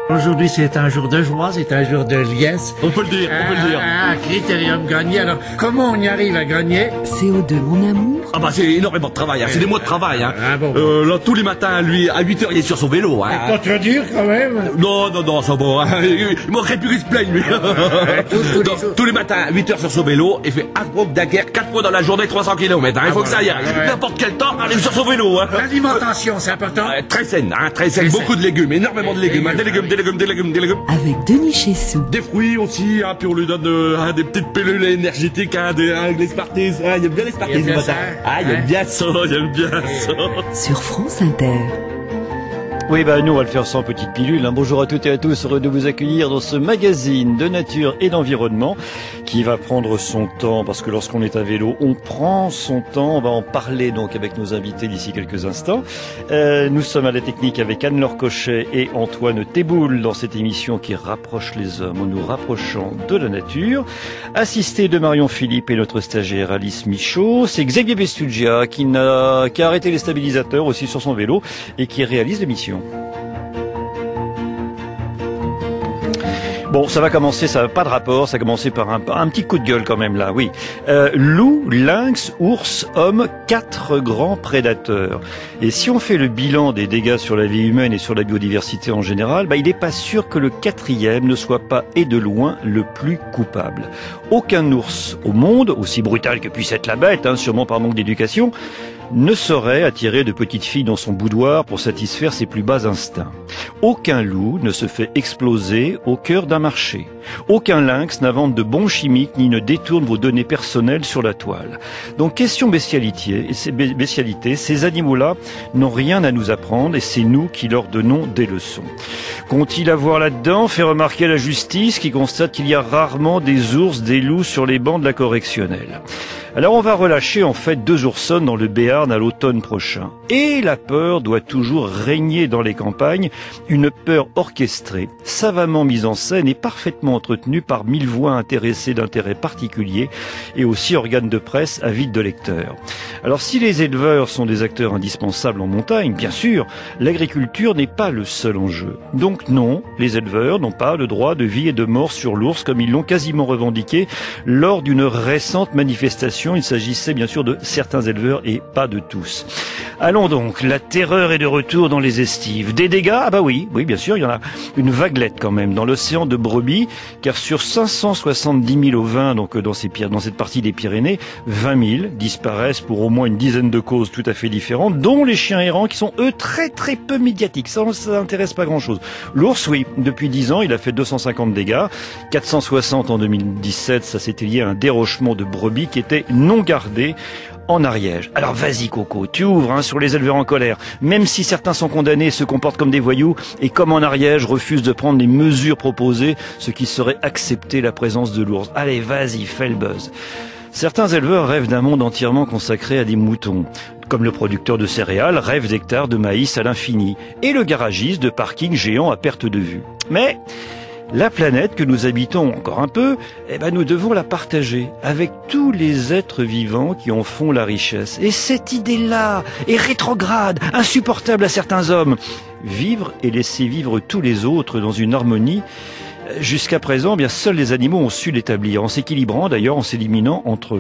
Aujourd'hui, c'est un jour de joie, c'est un jour de liesse. On peut le dire, on peut le dire. Un critérium gagné. Alors, comment on y arrive à gagner? CO2, mon amour. Ah bah c'est énormément de travail, hein. C'est des mois de travail. Hein. Ah bon. Là, tous les matins, lui, à 8h, il est sur son vélo. Hein. Pas trop dur, quand même. Non, ça va. Hein. Il manquerait plus qu'il se plaigne, lui. Tous les matins, à 8h sur son vélo, il fait Hasbrook, Dunkerque, 4 fois dans la journée, 300 km. Hein. Il faut que ça y aille. N'importe quel temps, arrive sur son vélo. Hein. L'alimentation, c'est important. Très saine, hein, très saine. Beaucoup de légumes, énormément de légumes. Hein. Des légumes. Avec Denis Chessou. Des fruits aussi, hein, puis on lui donne des petites pilules énergétiques, hein, des Smarties. Ah, il aime bien les Smarties ce matin. Ah, il aime bien ça, Sur France Inter. Oui, nous, on va le faire sans petite pilule. Bonjour à toutes et à tous, heureux de vous accueillir dans ce magazine de nature et d'environnement qui va prendre son temps, parce que lorsqu'on est à vélo, on prend son temps. On va en parler donc avec nos invités d'ici quelques instants. Nous sommes à la technique avec Anne-Laure Cochet et Antoine Théboul dans cette émission qui rapproche les hommes en nous rapprochant de la nature. Assisté de Marion Philippe et notre stagiaire Alice Michaud, c'est Xavier Bestugia qui a arrêté les stabilisateurs aussi sur son vélo et qui réalise l'émission. Bon, ça va commencer, ça n'a pas de rapport, ça va commencer par un petit coup de gueule quand même là, oui. Loup, lynx, ours, homme, 4 grands prédateurs. Et si on fait le bilan des dégâts sur la vie humaine et sur la biodiversité en général, il n'est pas sûr que le 4e ne soit pas, et de loin, le plus coupable. Aucun ours au monde, aussi brutal que puisse être la bête, sûrement par manque d'éducation, ne saurait attirer de petites filles dans son boudoir pour satisfaire ses plus bas instincts. Aucun loup ne se fait exploser au cœur d'un marché. Aucun lynx n'invente de bombes chimiques ni ne détourne vos données personnelles sur la toile. Donc question bestialité, ces animaux-là n'ont rien à nous apprendre et c'est nous qui leur donnons des leçons. Qu'ont-ils à voir là-dedans? Fait remarquer la justice qui constate qu'il y a rarement des ours, des loups sur les bancs de la correctionnelle. Alors on va relâcher en fait 2 oursonnes dans le Béarn à l'automne prochain. Et la peur doit toujours régner dans les campagnes, une peur orchestrée, savamment mise en scène et parfaitement entretenue par 1000 voix intéressées d'intérêts particuliers et aussi organes de presse avides de lecteurs. Alors si les éleveurs sont des acteurs indispensables en montagne, bien sûr, l'agriculture n'est pas le seul enjeu. Donc non, les éleveurs n'ont pas le droit de vie et de mort sur l'ours comme ils l'ont quasiment revendiqué lors d'une récente manifestation. Il s'agissait bien sûr de certains éleveurs et pas de tous. Allons donc, la terreur est de retour dans les estives. Des dégâts? Oui, bien sûr, il y en a une vaguelette quand même dans l'océan de brebis, car sur 570 000 ovins, donc dans cette partie des Pyrénées, 20 000 disparaissent pour au moins une dizaine de causes tout à fait différentes, dont les chiens errants qui sont eux très très peu médiatiques. Ça n'intéresse pas grand chose. L'ours, oui, depuis 10 ans, il a fait 250 dégâts, 460 en 2017, ça s'était lié à un dérochement de brebis qui était non gardé en Ariège. Alors vas-y Coco, tu ouvres sur les éleveurs en colère. Même si certains sont condamnés et se comportent comme des voyous, et comme en Ariège, refusent de prendre les mesures proposées, ce qui serait accepter la présence de l'ours. Allez, vas-y, fais le buzz. Certains éleveurs rêvent d'un monde entièrement consacré à des moutons, comme le producteur de céréales rêve d'hectares de maïs à l'infini, et le garagiste de parkings géants à perte de vue. Mais la planète que nous habitons encore un peu, nous devons la partager avec tous les êtres vivants qui en font la richesse. Et cette idée-là est rétrograde, insupportable à certains hommes. Vivre et laisser vivre tous les autres dans une harmonie. Jusqu'à présent, seuls les animaux ont su l'établir, en s'équilibrant d'ailleurs, en s'éliminant entre eux.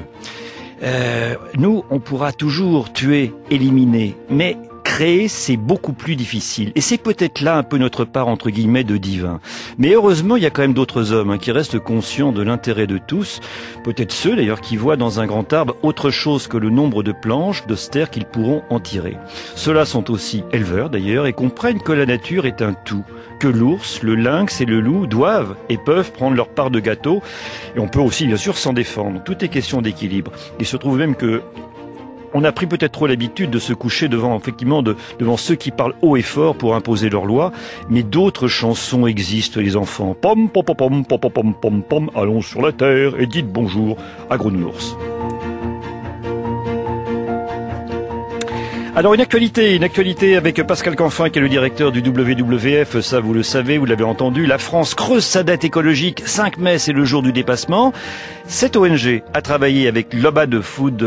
Nous, on pourra toujours tuer, éliminer, mais créer, c'est beaucoup plus difficile. Et c'est peut-être là un peu notre part, entre guillemets, de divin. Mais heureusement, il y a quand même d'autres hommes qui restent conscients de l'intérêt de tous. Peut-être ceux, d'ailleurs, qui voient dans un grand arbre autre chose que le nombre de planches, de stères qu'ils pourront en tirer. Ceux-là sont aussi éleveurs, d'ailleurs, et comprennent que la nature est un tout. Que l'ours, le lynx et le loup doivent et peuvent prendre leur part de gâteau. Et on peut aussi, bien sûr, s'en défendre. Tout est question d'équilibre. Il se trouve même que on a pris peut-être trop l'habitude de se coucher devant ceux qui parlent haut et fort pour imposer leurs lois, mais d'autres chansons existent, les enfants. Pom pom pom pom pom pom pom pom, allons sur la terre et dites bonjour à Gros Nounours. Alors une actualité avec Pascal Canfin qui est le directeur du WWF, ça vous le savez, vous l'avez entendu, la France creuse sa dette écologique, 5 mai c'est le jour du dépassement. Cette ONG a travaillé avec Global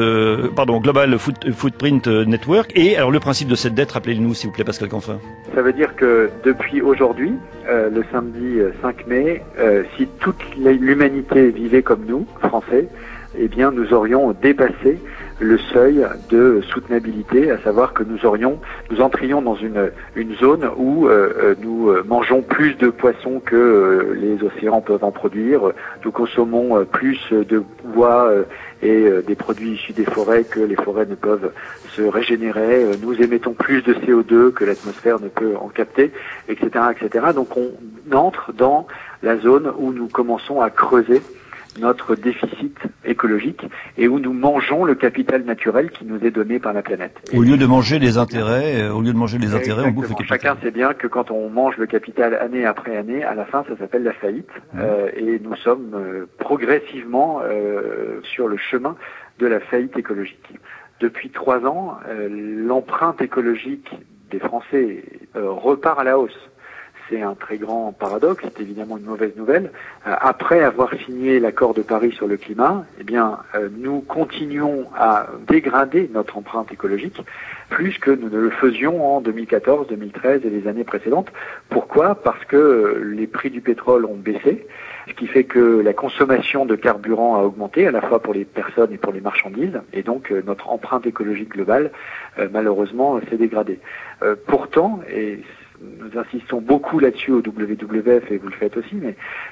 Footprint Network et alors le principe de cette dette, rappelez-nous s'il vous plaît Pascal Canfin. Ça veut dire que depuis aujourd'hui, le samedi 5 mai, si toute l'humanité vivait comme nous, Français, eh bien nous aurions dépassé le seuil de soutenabilité, à savoir que nous entrions dans une zone où nous mangeons plus de poissons que les océans peuvent en produire, nous consommons plus de bois et des produits issus des forêts que les forêts ne peuvent se régénérer, nous émettons plus de CO2 que l'atmosphère ne peut en capter, etc., etc. Donc on entre dans la zone où nous commençons à creuser notre déficit écologique et où nous mangeons le capital naturel qui nous est donné par la planète. Au lieu de manger les intérêts, on bouffe le capital. Chacun sait bien que quand on mange le capital année après année, à la fin ça s'appelle la faillite. Et nous sommes progressivement sur le chemin de la faillite écologique. Depuis 3 ans, l'empreinte écologique des Français repart à la hausse. C'est un très grand paradoxe, c'est évidemment une mauvaise nouvelle. Après avoir signé l'accord de Paris sur le climat, eh bien, nous continuons à dégrader notre empreinte écologique plus que nous ne le faisions en 2014, 2013 et les années précédentes. Pourquoi ? Parce que les prix du pétrole ont baissé, ce qui fait que la consommation de carburant a augmenté, à la fois pour les personnes et pour les marchandises, et donc notre empreinte écologique globale, malheureusement, s'est dégradée. Pourtant, et nous insistons beaucoup là-dessus au WWF et vous le faites aussi, mais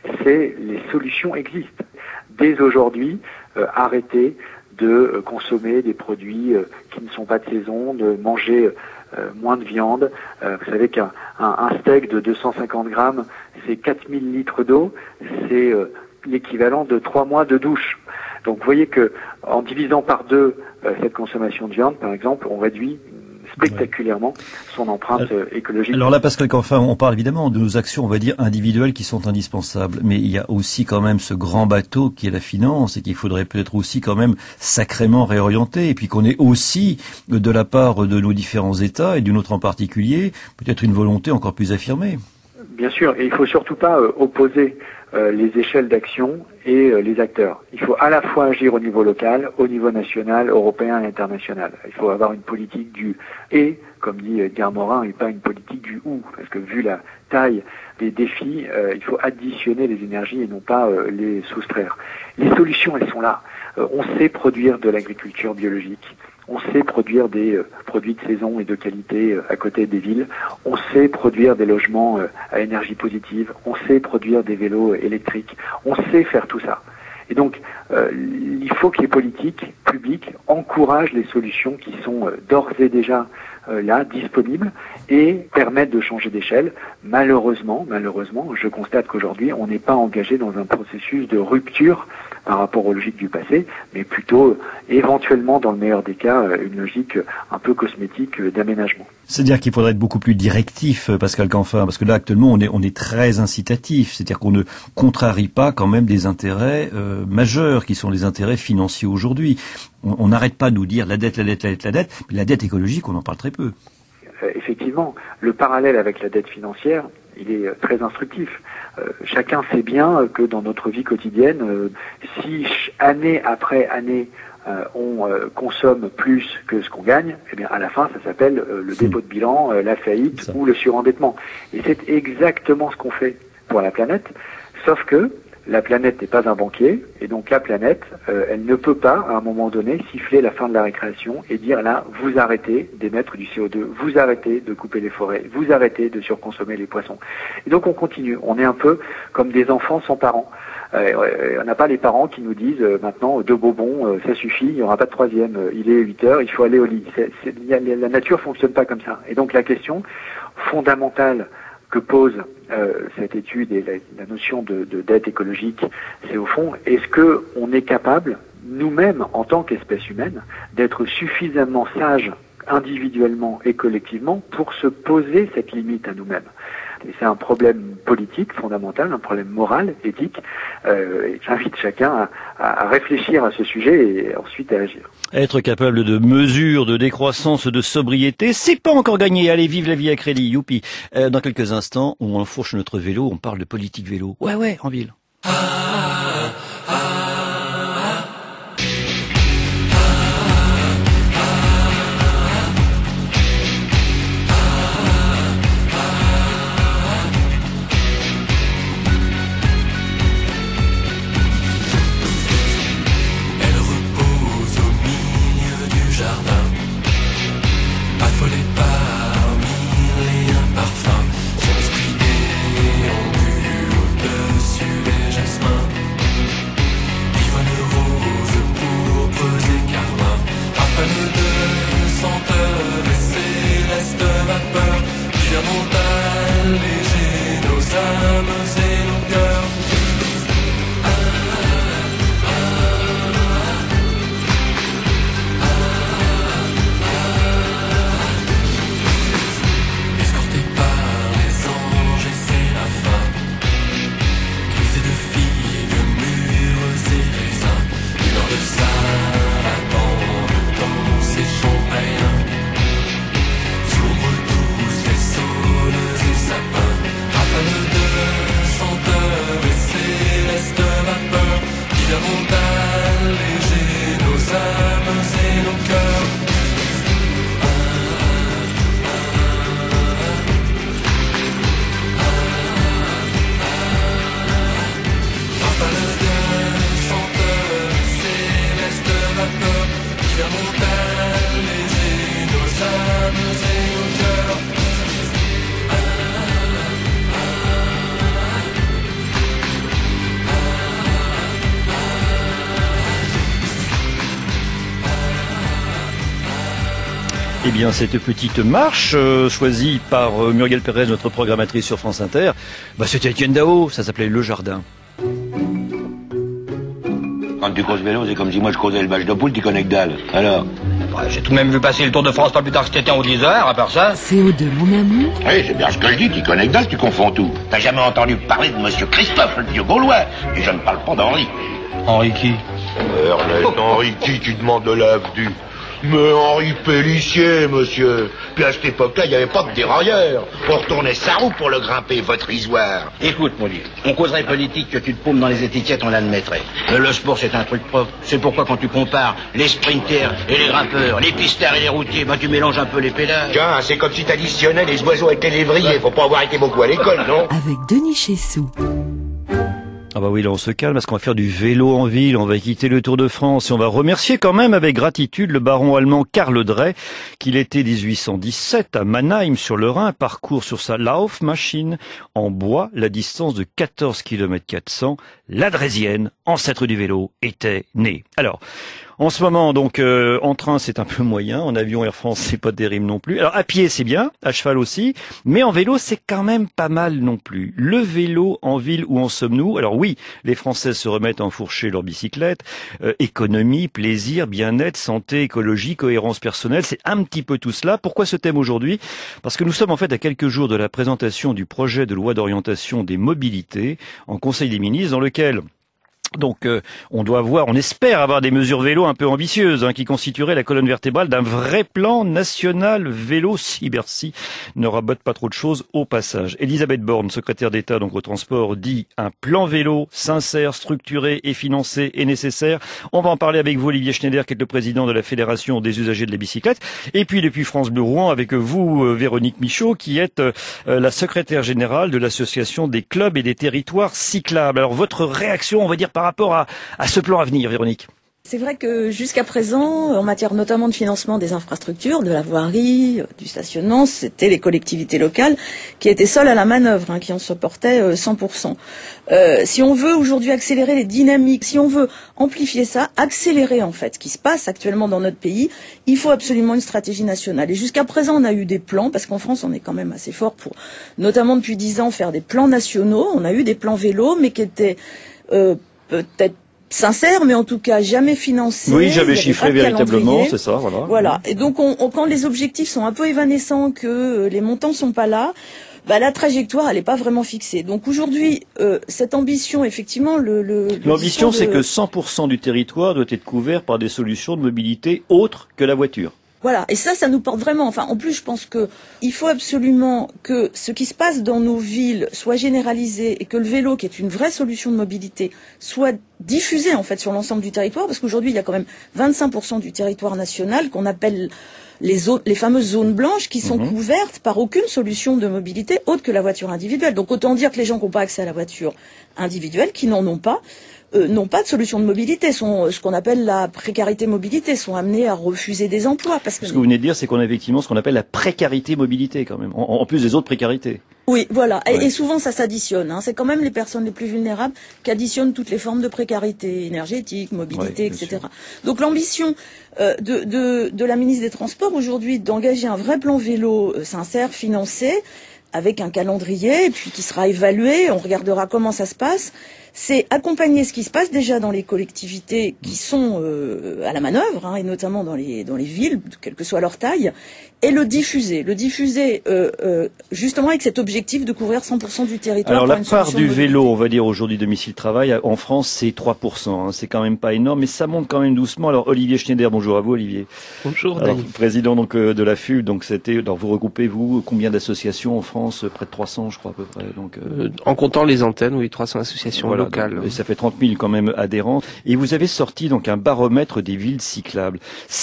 les solutions existent. Dès aujourd'hui, arrêtez de consommer des produits qui ne sont pas de saison, de manger moins de viande. Vous savez qu'un steak de 250 grammes, c'est 4000 litres d'eau, c'est l'équivalent de 3 mois de douche. Donc vous voyez que en divisant par 2 cette consommation de viande, par exemple, on réduit spectaculairement son empreinte écologique. Alors là, Pascal Canfin, on parle évidemment de nos actions, on va dire, individuelles qui sont indispensables. Mais il y a aussi quand même ce grand bateau qui est la finance et qu'il faudrait peut-être aussi quand même sacrément réorienter. Et puis qu'on ait aussi, de la part de nos différents États et du nôtre en particulier, peut-être une volonté encore plus affirmée. Bien sûr, et il faut surtout pas opposer les échelles d'action et les acteurs. Il faut à la fois agir au niveau local, au niveau national, européen et international. Il faut avoir une politique du « et », comme dit Edgar Morin, et pas une politique du « ou », parce que vu la taille des défis, il faut additionner les énergies et non pas les soustraire. Les solutions, elles sont là. On sait produire de l'agriculture biologique. On sait produire des produits de saison et de qualité à côté des villes. On sait produire des logements à énergie positive. On sait produire des vélos électriques. On sait faire tout ça. Et donc, il faut que les politiques publiques encouragent les solutions qui sont d'ores et déjà là, disponibles, et permettent de changer d'échelle. Malheureusement, je constate qu'aujourd'hui, on n'est pas engagé dans un processus de rupture par rapport aux logiques du passé, mais plutôt, éventuellement, dans le meilleur des cas, une logique un peu cosmétique d'aménagement. C'est-à-dire qu'il faudrait être beaucoup plus directif, Pascal Canfin, parce que là, actuellement, on est très incitatif. C'est-à-dire qu'on ne contrarie pas quand même des intérêts majeurs, qui sont les intérêts financiers aujourd'hui. On n'arrête pas de nous dire la dette, mais la dette écologique, on en parle très peu. Effectivement, le parallèle avec la dette financière, il est très instructif. Chacun sait bien que dans notre vie quotidienne, si année après année, on consomme plus que ce qu'on gagne, eh bien à la fin ça s'appelle le dépôt de bilan, la faillite ou le surendettement. Et c'est exactement ce qu'on fait pour la planète, sauf que la planète n'est pas un banquier, et donc la planète, elle ne peut pas, à un moment donné, siffler la fin de la récréation et dire là, vous arrêtez d'émettre du CO2, vous arrêtez de couper les forêts, vous arrêtez de surconsommer les poissons. Et donc on continue, on est un peu comme des enfants sans parents. On n'a pas les parents qui nous disent maintenant 2 bonbons, ça suffit, il n'y aura pas de 3e, il est 8 heures, il faut aller au lit. La nature fonctionne pas comme ça. Et donc la question fondamentale que pose cette étude et la notion de dette écologique, c'est au fond, est-ce que on est capable, nous-mêmes, en tant qu'espèce humaine, d'être suffisamment sages individuellement et collectivement pour se poser cette limite à nous-mêmes. Et c'est un problème politique fondamental, un problème moral, éthique. Et j'invite chacun à réfléchir à ce sujet et ensuite à agir. Être capable de mesures, de décroissance, de sobriété, c'est pas encore gagné. Allez, vive la vie à crédit, youpi. Dans quelques instants, on enfourche notre vélo, on parle de politique vélo. Ouais, en ville. Eh bien, cette petite marche choisie par Muriel Pérez, notre programmatrice sur France Inter, c'était Étienne Dao, ça s'appelait Le Jardin. Quand tu causes vélo, c'est comme si moi je causais le bâche de poule, tu connais que dalle. Alors j'ai tout de même vu passer le Tour de France pas plus tard que cet été en 10 heures, à part ça. CO2, mon amour. Oui, c'est bien ce que je dis, tu connais que dalle, tu confonds tout. T'as jamais entendu parler de monsieur Christophe, le vieux Gaulois. Et je ne parle pas d'Henri. Henri qui? Ernest, Henri qui, tu demandes de l'avenue. Mais Henri Pélissier, monsieur. Puis à cette époque-là, il n'y avait pas de dérailleur. On retournait sa roue pour le grimper, votre isoire. Écoute, mon Dieu, on causerait politique que tu te paumes dans les étiquettes, on l'admettrait. Mais le sport, c'est un truc propre. C'est pourquoi quand tu compares les sprinters et les grimpeurs, les pistards et les routiers, tu mélanges un peu les pédales. Tiens, c'est comme si t'additionnais les oiseaux avec les lévriers. Faut pas avoir été beaucoup à l'école, non? Avec Denis Chessou. Ah bah oui, là on se calme parce qu'on va faire du vélo en ville, on va quitter le Tour de France et on va remercier quand même avec gratitude le baron allemand Karl Drey, qui l'été 1817 à Mannheim sur le Rhin parcourt sur sa Laufmaschine en bois la distance de 14 km 400. La Drésienne, ancêtre du vélo, était née. Alors, en ce moment, donc, en train, c'est un peu moyen. En avion, Air France, c'est pas terrible non plus. Alors, à pied, c'est bien. À cheval aussi. Mais en vélo, c'est quand même pas mal non plus. Le vélo en ville, où en sommes-nous? Alors oui, les Français se remettent à enfourcher leur bicyclette. Économie, plaisir, bien-être, santé, écologie, cohérence personnelle. C'est un petit peu tout cela. Pourquoi ce thème aujourd'hui? Parce que nous sommes en fait à quelques jours de la présentation du projet de loi d'orientation des mobilités en Conseil des ministres, dans lequel donc on espère avoir des mesures vélo un peu ambitieuses qui constitueraient la colonne vertébrale d'un vrai plan national vélo si Bercy ne rabote pas trop de choses au passage. Elisabeth Borne, secrétaire d'État donc au transport, dit un plan vélo sincère, structuré et financé est nécessaire. On va en parler avec vous, Olivier Schneider, qui est le président de la Fédération des usagers de la bicyclette, et puis depuis France Bleu Rouen avec vous, Véronique Michaud, qui est la secrétaire générale de l'association des clubs et des territoires cyclables. Alors votre réaction, on va dire, par rapport à ce plan à venir, Véronique? C'est vrai que jusqu'à présent, en matière notamment de financement des infrastructures, de la voirie, du stationnement, c'était les collectivités locales qui étaient seules à la manœuvre, qui en supportaient 100%. Si on veut aujourd'hui accélérer les dynamiques, si on veut amplifier ça, accélérer en fait ce qui se passe actuellement dans notre pays, il faut absolument une stratégie nationale. Et jusqu'à présent, on a eu des plans, parce qu'en France, on est quand même assez fort pour, notamment depuis 10 ans, faire des plans nationaux. On a eu des plans vélo, mais qui étaient peut-être sincère, mais en tout cas jamais financé. Oui, jamais chiffré véritablement, c'est ça, voilà. Voilà. Et donc, quand les objectifs sont un peu évanescents, que les montants sont pas là, la trajectoire, elle n'est pas vraiment fixée. Donc aujourd'hui, cette ambition, effectivement, l'ambition, c'est que 100% du territoire doit être couvert par des solutions de mobilité autres que la voiture. Voilà, et ça nous porte vraiment. Enfin, en plus, je pense que il faut absolument que ce qui se passe dans nos villes soit généralisé et que le vélo, qui est une vraie solution de mobilité, soit diffusé en fait sur l'ensemble du territoire, parce qu'aujourd'hui, il y a quand même 25% du territoire national qu'on appelle les fameuses zones blanches qui sont couvertes par aucune solution de mobilité autre que la voiture individuelle. Donc autant dire que les gens qui n'ont pas accès à la voiture individuelle, qui n'en ont pas de solution de mobilité, sont ce qu'on appelle la précarité mobilité, sont amenés à refuser des emplois. Parce que ce que vous venez de dire, c'est qu'on a effectivement ce qu'on appelle la précarité mobilité quand même, en plus des autres précarités. Oui, voilà. Ouais. Et souvent, ça s'additionne. C'est quand même les personnes les plus vulnérables qui additionnent toutes les formes de précarité énergétique, mobilité, etc. Sûr. Donc l'ambition de la ministre des Transports aujourd'hui d'engager un vrai plan vélo sincère, financé, avec un calendrier, et puis qui sera évalué. On regardera comment ça se passe. C'est accompagner ce qui se passe déjà dans les collectivités qui sont à la manœuvre, et notamment dans les villes, quelle que soit leur taille, et le diffuser justement avec cet objectif de couvrir 100% du territoire. Alors la part du vélo, on va dire aujourd'hui domicile-travail, en France c'est 3%, c'est quand même pas énorme, mais ça monte quand même doucement. Alors Olivier Schneider, bonjour à vous Olivier. Bonjour. Alors, président donc de la FUB, donc vous regroupez combien d'associations en France? Près de 300 je crois à peu près. Donc en comptant les antennes, oui, 300 associations locales. Donc, et ça fait 30 000 quand même adhérents. Et vous avez sorti donc un baromètre des villes cyclables.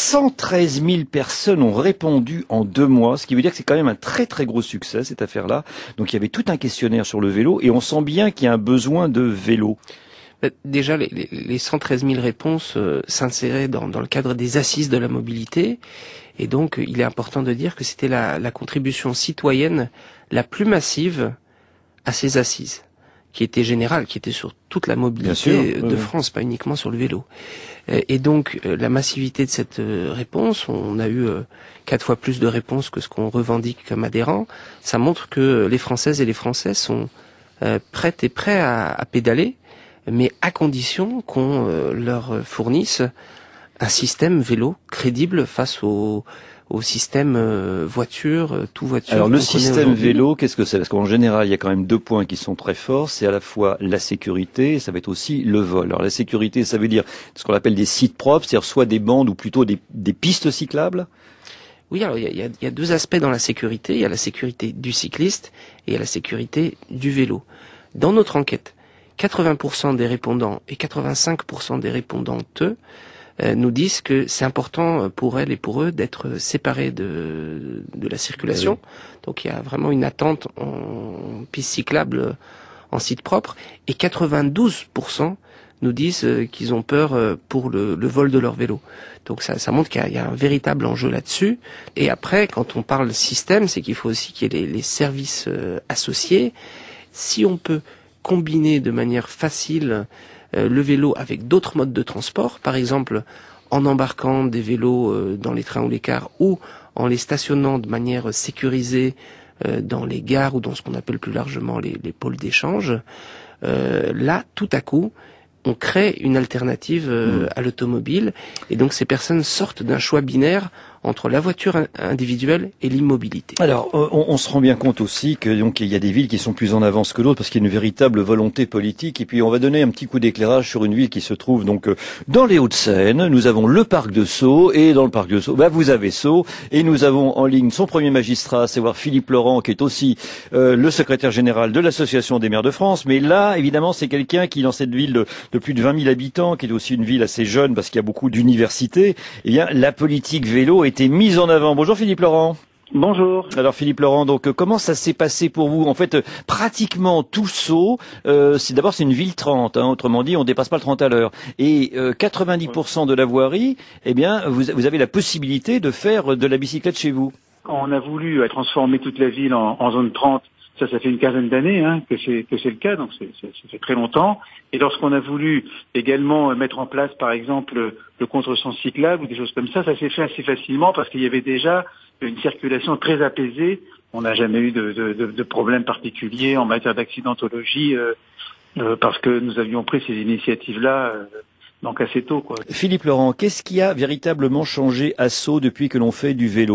113 000 personnes ont répondu en 2 mois, ce qui veut dire que c'est quand même un très très gros succès cette affaire-là. Donc il y avait tout un questionnaire sur le vélo et on sent bien qu'il y a un besoin de vélo. Déjà, les 113 000 réponses s'inséraient dans le cadre des assises de la mobilité. Et donc, il est important de dire que c'était la contribution citoyenne la plus massive à ces assises, qui était générale, qui était sur toute la mobilité de France, pas uniquement sur le vélo. Et donc, la massivité de cette réponse, on a eu 4 fois plus de réponses que ce qu'on revendique comme adhérents. Ça montre que les Françaises et les Français sont prêts à pédaler, mais à condition qu'on leur fournisse un système vélo crédible face au système voiture, tout voiture. Alors le système vélo, qu'est-ce que c'est? Parce qu'en général, il y a quand même 2 points qui sont très forts. C'est à la fois la sécurité, et ça va être aussi le vol. Alors la sécurité, ça veut dire ce qu'on appelle des sites propres, c'est-à-dire soit des bandes ou plutôt des pistes cyclables. Oui, alors il y a 2 aspects dans la sécurité. Il y a la sécurité du cycliste et il y a la sécurité du vélo. Dans notre enquête, 80% des répondants et 85% des répondantes nous disent que c'est important pour elles et pour eux d'être séparés de la circulation. Oui. Donc il y a vraiment une attente en piste cyclable, en site propre. Et 92% nous disent qu'ils ont peur pour le vol de leur vélo. Donc ça montre qu'il y a un véritable enjeu là-dessus. Et après, quand on parle système, c'est qu'il faut aussi qu'il y ait les services associés. Si on peut combiner de manière facile le vélo avec d'autres modes de transport, par exemple en embarquant des vélos dans les trains ou les cars ou en les stationnant de manière sécurisée dans les gares ou dans ce qu'on appelle plus largement les pôles d'échange, là, tout à coup, on crée une alternative à l'automobile et donc ces personnes sortent d'un choix binaire entre la voiture individuelle et l'immobilité. Alors, on se rend bien compte aussi que donc il y a des villes qui sont plus en avance que d'autres parce qu'il y a une véritable volonté politique. Et puis on va donner un petit coup d'éclairage sur une ville qui se trouve donc dans les Hauts-de-Seine. Nous avons le parc de Sceaux et dans le parc de Sceaux, vous avez Sceaux et nous avons en ligne son premier magistrat, c'est voir Philippe Laurent, qui est aussi le secrétaire général de l'Association des maires de France. Mais là, évidemment, c'est quelqu'un qui dans cette ville de plus de 20 000 habitants, qui est aussi une ville assez jeune parce qu'il y a beaucoup d'universités. Eh bien, la politique vélo été mise en avant. Bonjour Philippe Laurent. Bonjour. Alors Philippe Laurent, donc comment ça s'est passé pour vous? En fait, pratiquement tout Sceaux, c'est une ville 30, autrement dit, on dépasse pas le 30 à l'heure. Et 90% de la voirie, eh bien, vous avez la possibilité de faire de la bicyclette chez vous. On a voulu transformer toute la ville en zone 30. Ça fait une quinzaine d'années que c'est le cas, donc ça fait très longtemps. Et lorsqu'on a voulu également mettre en place, par exemple, le contresens cyclable ou des choses comme ça s'est fait assez facilement parce qu'il y avait déjà une circulation très apaisée. On n'a jamais eu de problème particulier en matière d'accidentologie parce que nous avions pris ces initiatives-là donc assez tôt, quoi. Philippe Laurent, qu'est-ce qui a véritablement changé à Sceaux depuis que l'on fait du vélo?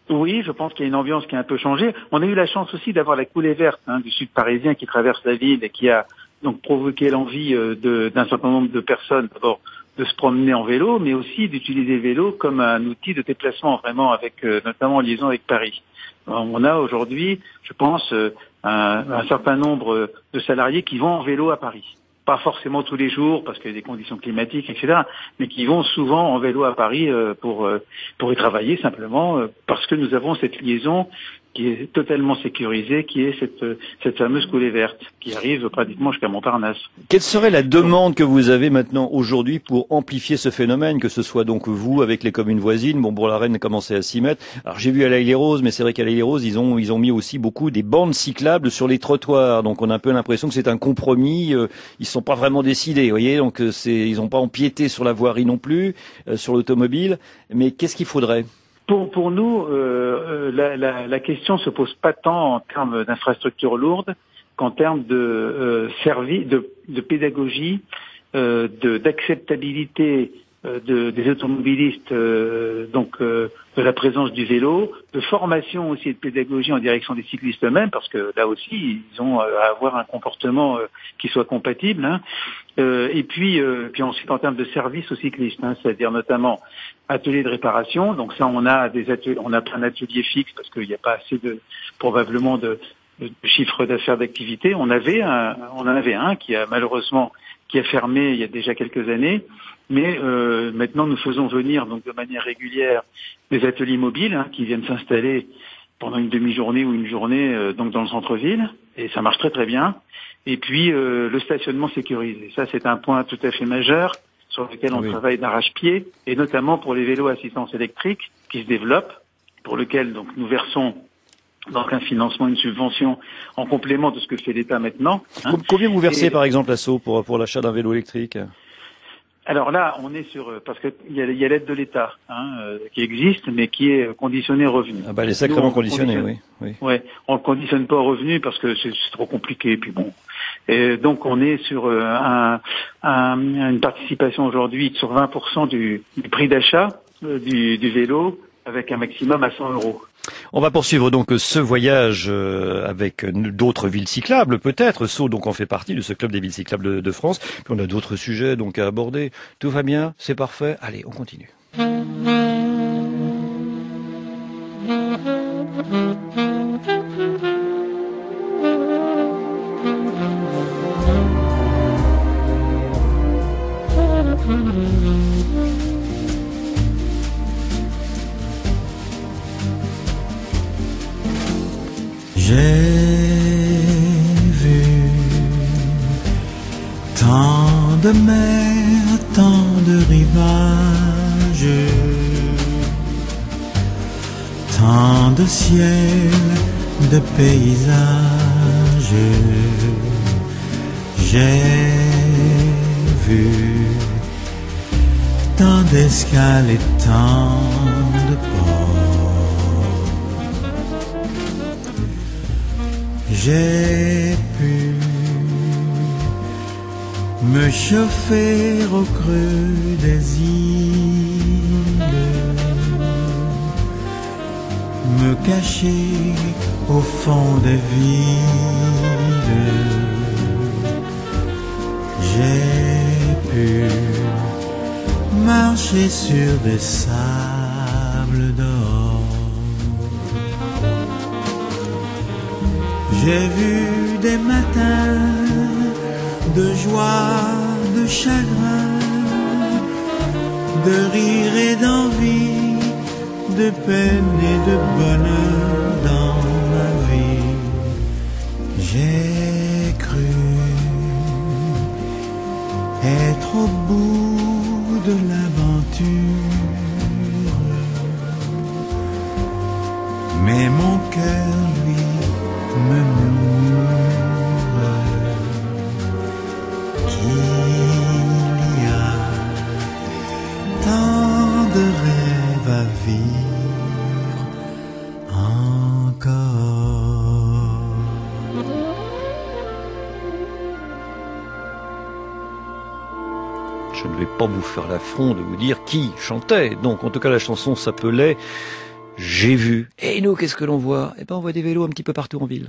Oui, je pense qu'il y a une ambiance qui a un peu changé. On a eu la chance aussi d'avoir la coulée verte du sud parisien qui traverse la ville et qui a donc provoqué l'envie d'un certain nombre de personnes, d'abord de se promener en vélo, mais aussi d'utiliser le vélo comme un outil de déplacement, vraiment, avec notamment en liaison avec Paris. On a aujourd'hui, je pense, un certain nombre de salariés qui vont en vélo à Paris. Pas forcément tous les jours parce qu'il y a des conditions climatiques, etc., mais qui vont souvent en vélo à Paris pour y travailler simplement parce que nous avons cette liaison qui est totalement sécurisée, qui est cette fameuse coulée verte qui arrive pratiquement jusqu'à Montparnasse. Quelle serait la demande que vous avez maintenant aujourd'hui pour amplifier ce phénomène, que ce soit donc vous avec les communes voisines? Bon, Bourg-la-Reine a commencé à s'y mettre. Alors j'ai vu à l'Haye-les-Roses, mais c'est vrai qu'à l'Haye-les-Roses, ils ont mis aussi beaucoup des bandes cyclables sur les trottoirs. Donc on a un peu l'impression que c'est un compromis. Ils sont pas vraiment décidés, vous voyez. Donc ils n'ont pas empiété sur la voirie non plus, sur l'automobile. Mais qu'est-ce qu'il faudrait? Pour nous, la question se pose pas tant en termes d'infrastructures lourdes qu'en termes de service, de pédagogie, d'acceptabilité des automobilistes, donc de la présence du vélo, de formation aussi et de pédagogie en direction des cyclistes eux-mêmes, parce que là aussi ils ont à avoir un comportement qui soit compatible. Et puis ensuite en termes de service aux cyclistes, c'est-à-dire notamment ateliers de réparation. Donc ça, on a des ateliers, on a plein d'ateliers fixes parce qu'il n'y a pas assez probablement de chiffre d'affaires d'activité. On en avait un qui a malheureusement fermé il y a déjà quelques années. Mais maintenant, nous faisons venir donc de manière régulière des ateliers mobiles qui viennent s'installer pendant une demi-journée ou une journée donc dans le centre-ville, et ça marche très très bien. Et puis le stationnement sécurisé, ça c'est un point tout à fait majeur sur lequel on travaille d'arrache-pied, et notamment pour les vélos à assistance électrique qui se développent, pour lequel donc nous versons donc un financement, une subvention en complément de ce que fait l'État maintenant. Combien vous versez par exemple à Sceaux pour l'achat d'un vélo électrique? Alors là, on est parce que il y a l'aide de l'État qui existe, mais qui est conditionnée au revenu. Ah bah elle est sacrément conditionnée, oui. Ouais, on le conditionne pas au revenu parce que c'est trop compliqué. Puis bon, et donc on est sur une participation aujourd'hui sur 20% du prix d'achat du vélo, avec un maximum à 100 €. On va poursuivre donc ce voyage avec d'autres villes cyclables, peut-être. Sceaux donc en fait partie de ce club des villes cyclables de France. Puis on a d'autres sujets donc à aborder. Tout va bien, c'est parfait. Allez, on continue. J'ai vu tant de mers, tant de rivages, tant de ciels, de paysages. J'ai vu tant d'escales et tant de ports. J'ai pu me chauffer au creux des îles, me cacher au fond des villes. J'ai pu marcher sur des sables d'or. J'ai vu des matins de joie, de chagrin, de rire et d'envie, de peine et de bonheur dans ma vie. J'ai cru être au bout de l'aventure, mais mon cœur, lui, me murmure qu'il y a tant de rêves à vivre encore. Je ne vais pas vous faire l'affront de vous dire qui chantait. Donc, en tout cas, la chanson s'appelait j'ai vu. Et nous, qu'est-ce que l'on voit? Eh ben, on voit des vélos un petit peu partout en ville.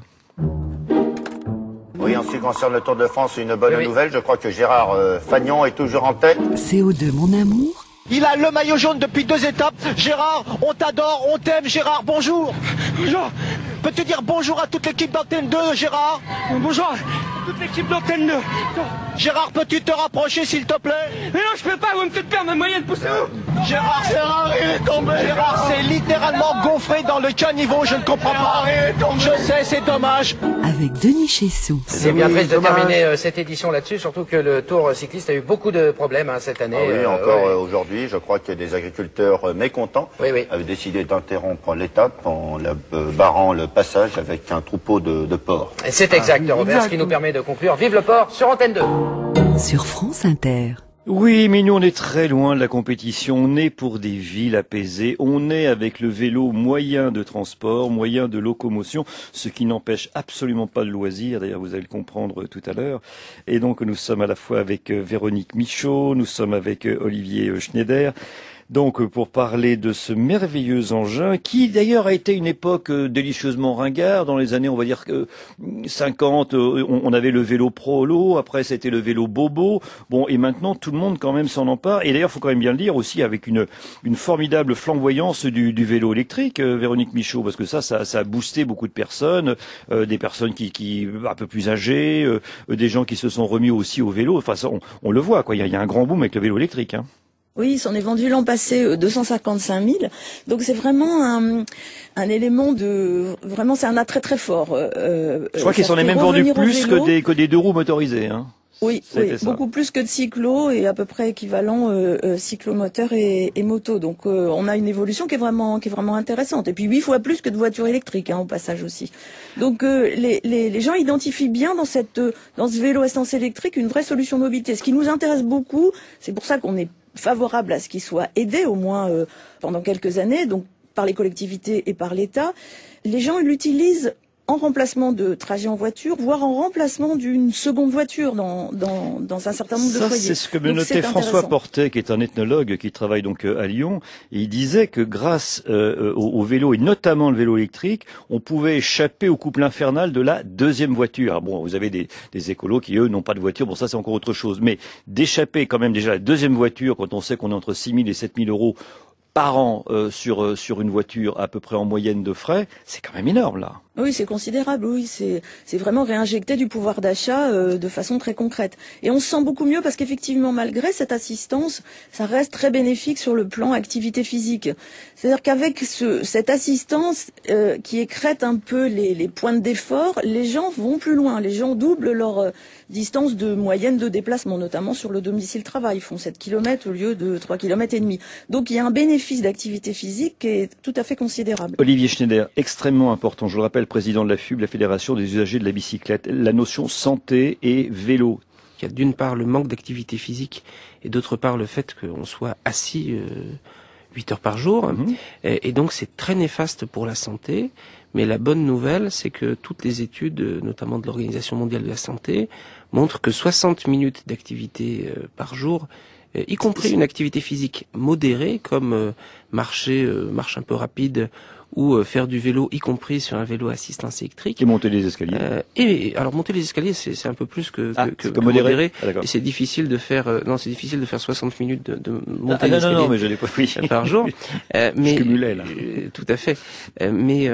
Oui, en ce qui concerne le Tour de France, c'est une bonne nouvelle. Je crois que Gérard Fagnon est toujours en tête. CO2, mon amour. Il a le maillot jaune depuis 2 étapes. Gérard, on t'adore, on t'aime. Gérard, bonjour. Bonjour. Peux-tu dire bonjour à toute l'équipe d'Antenne 2, Gérard? Bonjour à toute l'équipe d'Antenne 2. Gérard, peux-tu te rapprocher, s'il te plaît? Mais non, je peux pas, vous me faites perdre ma moyenne, poussez-vous. Gérard, il est tombé. Gérard, c'est littéralement gonflé dans le caniveau, je ne comprends pas. Je sais, c'est dommage. Avec Denis Chessou. C'est bien triste de terminer cette édition là-dessus, surtout que le Tour cycliste a eu beaucoup de problèmes cette année. Oui, encore aujourd'hui, je crois que des agriculteurs mécontents avaient décidé d'interrompre l'étape en barrant le passage avec un troupeau de porcs. C'est exact, Robert, ce qui nous permet de conclure. Vive le port sur Antenne 2. Sur France Inter. Oui, mais nous on est très loin de la compétition, on est pour des villes apaisées, on est avec le vélo moyen de transport, moyen de locomotion, ce qui n'empêche absolument pas le loisir, d'ailleurs vous allez le comprendre tout à l'heure. Et donc nous sommes à la fois avec Véronique Michaud, nous sommes avec Olivier Schneider. Donc pour parler de ce merveilleux engin qui d'ailleurs a été une époque délicieusement ringard dans les années on va dire 50, on avait le vélo Prolo, après c'était le vélo Bobo, bon et maintenant tout le monde quand même s'en empare et d'ailleurs faut quand même bien le dire aussi avec une formidable flamboyance du vélo électrique, Véronique Michaud, parce que ça a boosté beaucoup de personnes, des personnes qui un peu plus âgées, des gens qui se sont remis aussi au vélo, enfin ça, on le voit quoi, il y a un grand boom avec le vélo électrique hein. Oui, il s'en est vendu l'an passé 255 000. Donc c'est vraiment un élément de... Vraiment, c'est un attrait très fort. Je crois qu'il s'en est même vendu plus que des 2 roues motorisées. Hein. Oui, beaucoup plus que de cyclo et à peu près équivalent cyclomoteur et moto. Donc on a une évolution qui est vraiment intéressante. Et puis 8 fois plus que de voitures électriques au passage aussi. Donc les gens identifient bien dans ce vélo essence électrique une vraie solution de mobilité. Ce qui nous intéresse beaucoup, c'est pour ça qu'on est favorable à ce qu'il soit aidé au moins pendant quelques années, donc par les collectivités et par l'État. Les gens l'utilisent en remplacement de trajets en voiture, voire en remplacement d'une seconde voiture dans un certain nombre de foyers. Ça, c'est ce que me notait François Portet, qui est un ethnologue qui travaille donc à Lyon. Et il disait que grâce au vélo, et notamment le vélo électrique, on pouvait échapper au couple infernal de la deuxième voiture. Alors bon, vous avez des écolos qui, eux, n'ont pas de voiture. Bon, ça, c'est encore autre chose. Mais d'échapper quand même déjà à la deuxième voiture, quand on sait qu'on est entre 6 000 et 7 000 euros par an sur une voiture à peu près en moyenne de frais, c'est quand même énorme, là. Oui, c'est considérable, oui, c'est vraiment réinjecter du pouvoir d'achat de façon très concrète. Et on se sent beaucoup mieux parce qu'effectivement, malgré cette assistance, ça reste très bénéfique sur le plan activité physique. C'est-à-dire qu'avec cette assistance qui écrète un peu les pointes d'effort, les gens vont plus loin, les gens doublent leur distance de moyenne de déplacement, notamment sur le domicile-travail. Ils font 7 km au lieu de 3,5 km. Donc il y a un bénéfice d'activité physique qui est tout à fait considérable. Olivier Schneider, extrêmement important, je le rappelle, président de la FUB, la Fédération des usagers de la bicyclette, la notion santé et vélo. Il y a d'une part le manque d'activité physique et d'autre part le fait qu'on soit assis 8 heures par jour. Et donc c'est très néfaste pour la santé. Mais la bonne nouvelle, c'est que toutes les études, notamment de l'Organisation mondiale de la santé, montrent que 60 minutes d'activité par jour, y compris une activité physique modérée comme marche un peu rapide ou faire du vélo, y compris sur un vélo à assistance électrique. Et monter les escaliers. Et alors monter les escaliers, c'est un peu plus que modéré. Et c'est difficile de faire. C'est difficile de faire 60 minutes de monter les escaliers. Non, mais je l'ai pas pris par jour. Mais je cumulais là. Tout à fait. Mais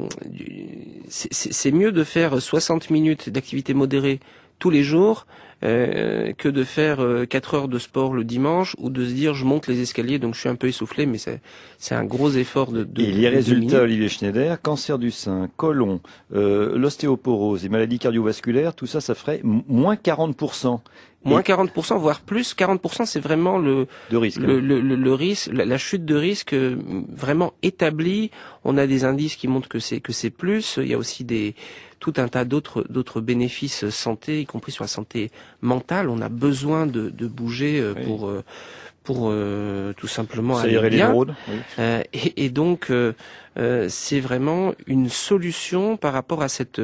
c'est mieux de faire 60 minutes d'activité modérée tous les jours que de faire 4 heures de sport le dimanche ou de se dire je monte les escaliers donc je suis un peu essoufflé, mais c'est un gros effort de et les résultats, Olivier Schneider, cancer du sein, côlon, l'ostéoporose, les maladies cardiovasculaires, tout ça, ça ferait moins 40%. Moins 40%, voire plus. 40%, c'est vraiment le risque, la chute de risque vraiment établie. On a des indices qui montrent que c'est plus. Il y a aussi tout un tas d'autres bénéfices santé, y compris sur la santé mentale. On a besoin de bouger pour tout simplement ça aller irait bien. les drônes, oui. Et donc c'est vraiment une solution par rapport à cette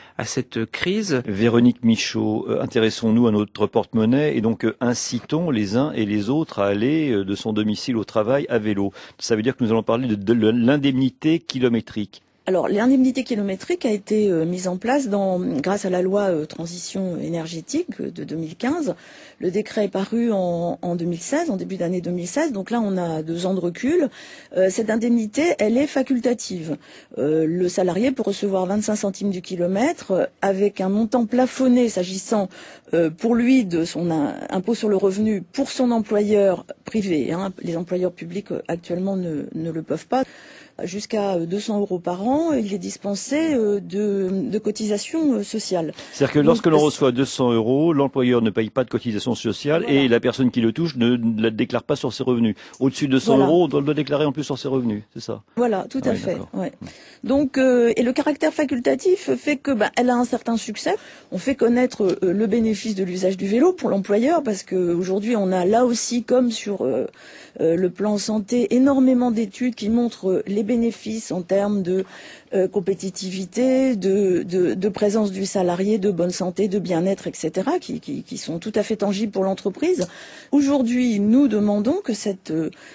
crise. Véronique Michaud, intéressons-nous à notre porte-monnaie et donc incitons les uns et les autres à aller de son domicile au travail à vélo. Ça veut dire que nous allons parler de l'indemnité kilométrique. Alors, l'indemnité kilométrique a été mise en place grâce à la loi transition énergétique de 2015. Le décret est paru en 2016, en début d'année 2016. Donc là, on a 2 ans de recul. Cette indemnité, elle est facultative. Le salarié peut recevoir 25 centimes du kilomètre avec un montant plafonné s'agissant pour lui de son impôt sur le revenu pour son employeur privé. Les employeurs publics actuellement ne le peuvent pas. Jusqu'à 200 € par an, il est dispensé de cotisations sociales. C'est-à-dire que lorsque l'on reçoit 200 €, l'employeur ne paye pas de cotisation sociale et la personne qui le touche ne la déclare pas sur ses revenus. Au-dessus de 200 €, on doit le déclarer en plus sur ses revenus, c'est ça? Voilà, tout à fait. Ouais. Donc, et le caractère facultatif fait que elle a un certain succès. On fait connaître le bénéfice de l'usage du vélo pour l'employeur parce que aujourd'hui, on a là aussi, comme sur le plan santé, énormément d'études qui montrent les bénéfices en termes de compétitivité, de présence du salarié, de bonne santé, de bien-être, etc., qui sont tout à fait tangibles pour l'entreprise. Aujourd'hui, nous demandons que cette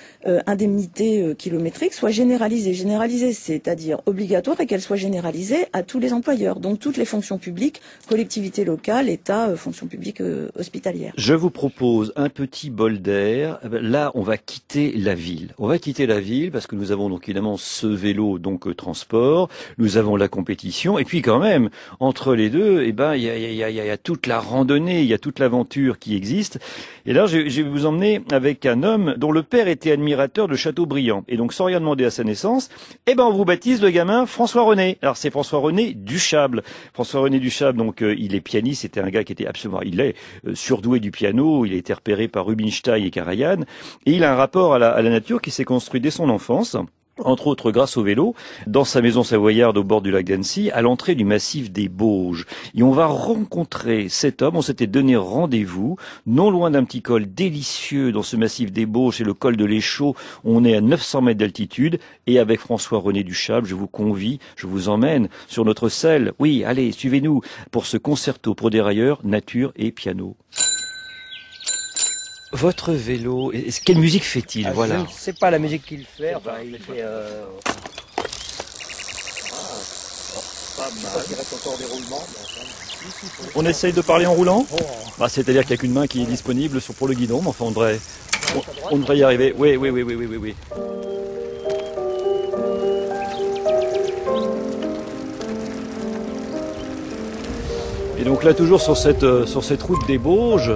indemnité kilométrique soit généralisée, c'est-à-dire obligatoire et qu'elle soit généralisée à tous les employeurs, donc toutes les fonctions publiques, collectivités locales, État, fonction publique hospitalière. Je vous propose un petit bol d'air. Là, on va quitter la ville. On va quitter la ville parce que nous avons donc évidemment ce vélo, donc transport, nous avons la compétition, et puis quand même, entre les deux, il y a toute la randonnée, il y a toute l'aventure qui existe. Et là, je vais vous emmener avec un homme dont le père était admirateur de Chateaubriand. Et donc, sans rien demander à sa naissance, on vous baptise le gamin François-René. Alors, c'est François-René Duchâble. François-René Duchâble, donc, il est pianiste. C'était un gars qui était absolument, il est surdoué du piano. Il a été repéré par Rubinstein et Karajan. Et il a un rapport à la nature qui s'est construit dès son enfance. Entre autres grâce au vélo, dans sa maison savoyarde au bord du lac d'Annecy, à l'entrée du massif des Bauges. Et on va rencontrer cet homme, on s'était donné rendez-vous, non loin d'un petit col délicieux dans ce massif des Bauges, c'est le col de l'Échaud, on est à 900 mètres d'altitude, et avec François-René Duchâble, je vous convie, je vous emmène sur notre selle, oui, allez, suivez-nous, pour ce concerto pour dérailleurs, nature et piano. Votre vélo, quelle musique fait-il? Voilà. Je ne sais pas la musique qu'il fait. Enfin, il fait. On essaye de parler en roulant. C'est-à-dire qu'il n'y a qu'une main qui est disponible pour le guidon, mais enfin on devrait y arriver. Oui. Et donc là, toujours sur cette route des Bauges.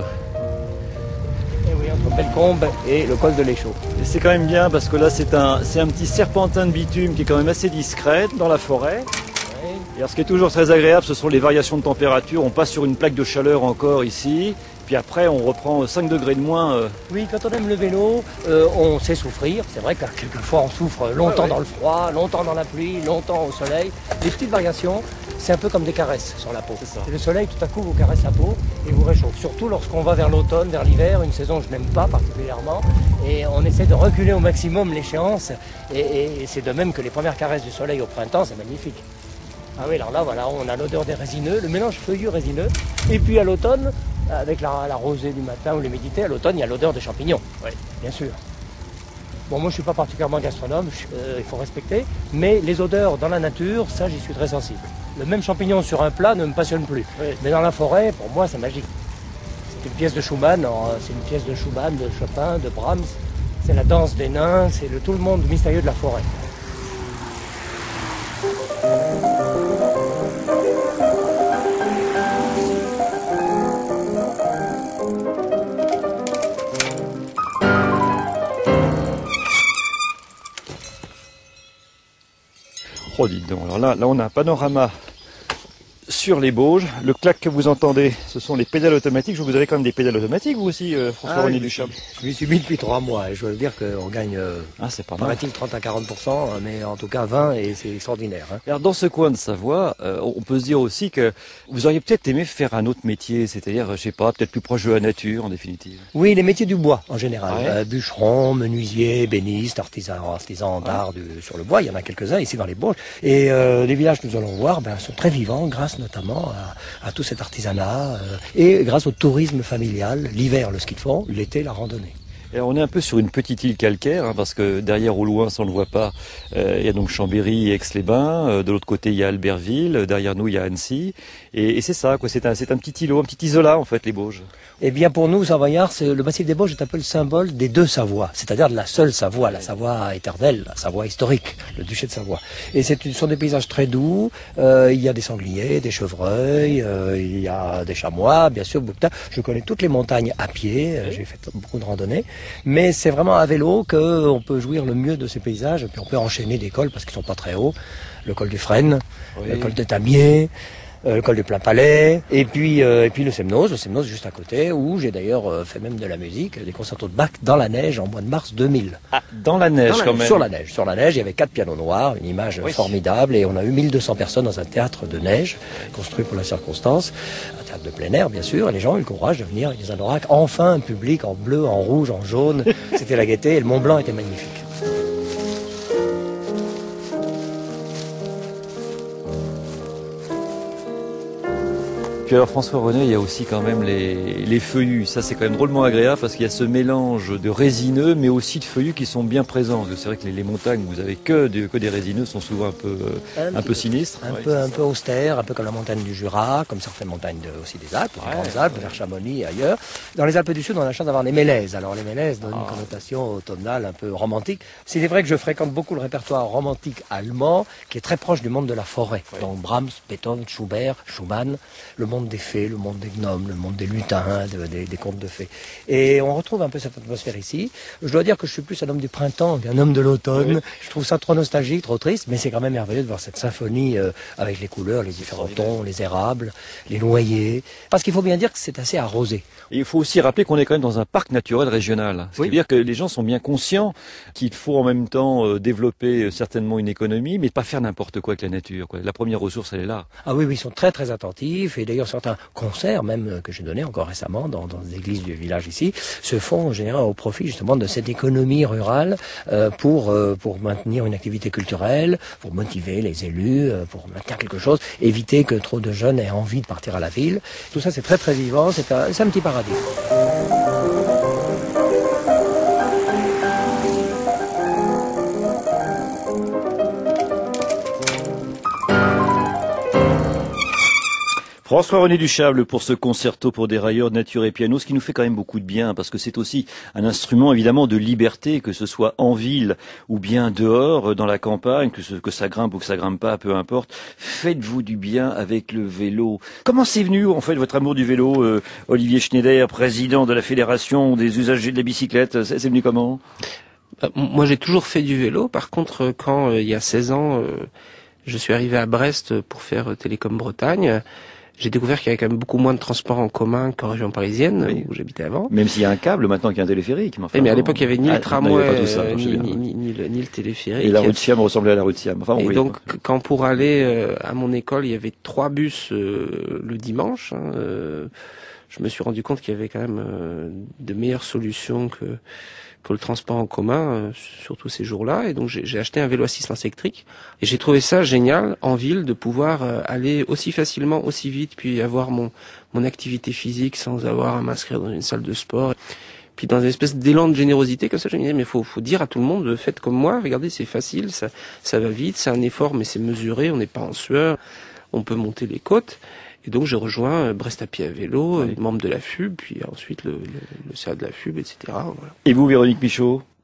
Bellecombe et le col de l'Échaud. Et c'est quand même bien parce que là c'est un petit serpentin de bitume qui est quand même assez discret dans la forêt. Oui. Et alors ce qui est toujours très agréable, ce sont les variations de température. On passe sur une plaque de chaleur encore ici. Puis après, on reprend 5 degrés de moins. Oui, quand on aime le vélo, on sait souffrir. C'est vrai que quelquefois, on souffre longtemps dans le froid, longtemps dans la pluie, longtemps au soleil. Les petites variations, c'est un peu comme des caresses sur la peau. Et le soleil, tout à coup, vous caresse la peau et vous réchauffe. Surtout lorsqu'on va vers l'automne, vers l'hiver, une saison que je n'aime pas particulièrement. Et on essaie de reculer au maximum l'échéance. Et c'est de même que les premières caresses du soleil au printemps, c'est magnifique. Ah oui, alors là, voilà, on a l'odeur des résineux, le mélange feuillu résineux. Et puis à l'automne, avec la rosée du matin ou l'humidité, à l'automne, il y a l'odeur des champignons. Oui, bien sûr. Bon, moi, je ne suis pas particulièrement gastronome, il faut respecter. Mais les odeurs dans la nature, ça, j'y suis très sensible. Le même champignon sur un plat ne me passionne plus. Oui. Mais dans la forêt, pour moi, c'est magique. C'est une pièce de Schumann, de Chopin, de Brahms. C'est la danse des nains, c'est tout le monde mystérieux de la forêt. Oh, dites donc. Alors là, on a un panorama sur les Bauges. Le clac que vous entendez, ce sont les pédales automatiques. Vous avez quand même des pédales automatiques, vous aussi, François-René Duchâble? Je m'y suis mis depuis 3 mois et je veux dire qu'on gagne, c'est pas mal. paraît-il 30 à 40%, mais en tout cas 20 et c'est extraordinaire. Hein. Alors dans ce coin de Savoie, on peut se dire aussi que vous auriez peut-être aimé faire un autre métier, c'est-à-dire, je sais pas, peut-être plus proche de la nature en définitive. Oui, les métiers du bois en général. Ouais. Bûcheron, menuisier, béniste, artisan d'art sur le bois, il y en a quelques-uns ici dans les Bauges. Et les villages que nous allons voir sont très vivants grâce notamment à tout cet artisanat et grâce au tourisme familial, l'hiver le ski de fond, l'été la randonnée. Alors on est un peu sur une petite île calcaire, parce que derrière au loin, ça on ne le voit pas, il y a donc Chambéry et Aix-les-Bains, de l'autre côté il y a Albertville, derrière nous il y a Annecy, et c'est ça, quoi. C'est un petit îlot, un petit isolat en fait, les Bauges. Eh bien pour nous, Savoyards, le massif des Bauges est un peu le symbole des deux Savoies, c'est-à-dire de la seule Savoie, la Savoie éternelle, la Savoie historique, le duché de Savoie. Et ce sont des paysages très doux, il y a des sangliers, des chevreuils, il y a des chamois, bien sûr, je connais toutes les montagnes à pied, j'ai fait beaucoup de randonnées. Mais c'est vraiment à vélo qu'on peut jouir le mieux de ces paysages. Et puis on peut enchaîner des cols parce qu'ils sont pas très hauts. Le col du Frêne, le col de Tamier, le col du Plain-Palais, et puis le Semnoz juste à côté, où j'ai d'ailleurs fait même de la musique, des concertos de Bach dans la neige en mois de mars 2000. Ah, dans la neige quand même. Sur la neige, il y avait 4 pianos noirs, une image formidable, et on a eu 1200 personnes dans un théâtre de neige, construit pour la circonstance, un théâtre de plein air bien sûr, et les gens ont eu le courage de venir avec des anoraks, enfin un public en bleu, en rouge, en jaune, c'était la gaieté, et le Mont Blanc était magnifique. Puis alors François-René, il y a aussi quand même les feuillus. Ça c'est quand même drôlement agréable parce qu'il y a ce mélange de résineux mais aussi de feuillus qui sont bien présents. C'est vrai que les montagnes où vous avez que des résineux sont souvent un peu sinistres. Un peu austères, un peu comme la montagne du Jura, comme certaines montagnes aussi des Alpes, les grandes Alpes, vers Chamonix et ailleurs. Dans les Alpes du Sud, on a la chance d'avoir les mélèzes. Alors les mélèzes donnent une connotation automnale un peu romantique. C'est vrai que je fréquente beaucoup le répertoire romantique allemand qui est très proche du monde de la forêt. Donc Brahms, Beethoven, Schubert, Schumann, le monde des fées, le monde des gnomes, le monde des lutins, des contes de fées. Et on retrouve un peu cette atmosphère ici. Je dois dire que je suis plus un homme du printemps qu'un homme de l'automne. Oui. Je trouve ça trop nostalgique, trop triste, mais c'est quand même merveilleux de voir cette symphonie avec les couleurs, les différents tons, les érables, les noyers. Parce qu'il faut bien dire que c'est assez arrosé. Et il faut aussi rappeler qu'on est quand même dans un parc naturel régional. Ce qui veut dire que les gens sont bien conscients qu'il faut en même temps développer certainement une économie, mais pas faire n'importe quoi avec la nature, quoi. La première ressource, elle est là. Ah oui, ils sont très très attentifs. Et d'ailleurs, certains concerts, même que j'ai donnés encore récemment dans des églises du village ici, se font en général au profit justement de cette économie rurale pour maintenir une activité culturelle, pour motiver les élus, pour maintenir quelque chose, éviter que trop de jeunes aient envie de partir à la ville. Tout ça, c'est très très vivant. C'est un petit paradis. François-René Duchâble pour ce concerto pour dérailleurs, nature et piano, ce qui nous fait quand même beaucoup de bien, parce que c'est aussi un instrument évidemment de liberté, que ce soit en ville ou bien dehors, dans la campagne, que ça grimpe ou que ça grimpe pas, peu importe. Faites-vous du bien avec le vélo. Comment c'est venu en fait votre amour du vélo, Olivier Schneider, président de la Fédération des usagers de la bicyclette, c'est venu comment? Moi j'ai toujours fait du vélo, par contre quand il y a 16 ans, je suis arrivé à Brest pour faire Télécom Bretagne. J'ai découvert qu'il y avait quand même beaucoup moins de transports en commun qu'en région parisienne, où j'habitais avant. Même s'il y a un câble, maintenant qu'il y a un téléphérique. Mais à l'époque, il n'y avait ni le tramway, ni le téléphérique. Et la rue de Siam ressemblait à la rue de Siam. Enfin, et donc, quand pour aller à mon école, il y avait 3 bus le dimanche, je me suis rendu compte qu'il y avait quand même de meilleures solutions que le transport en commun, surtout ces jours-là. Et donc j'ai acheté un vélo assistance électrique. Et j'ai trouvé ça génial en ville de pouvoir aller aussi facilement, aussi vite, puis avoir mon activité physique sans avoir à m'inscrire dans une salle de sport. Puis dans une espèce d'élan de générosité comme ça, je me disais mais faut dire à tout le monde, faites comme moi, regardez c'est facile, ça va vite, c'est un effort mais c'est mesuré, on n'est pas en sueur, on peut monter les côtes. Et donc j'ai rejoint Brest à pied à vélo, membre de la FUB, puis ensuite le CA de la FUB, etc. Voilà. Et vous, Véronique Michaud?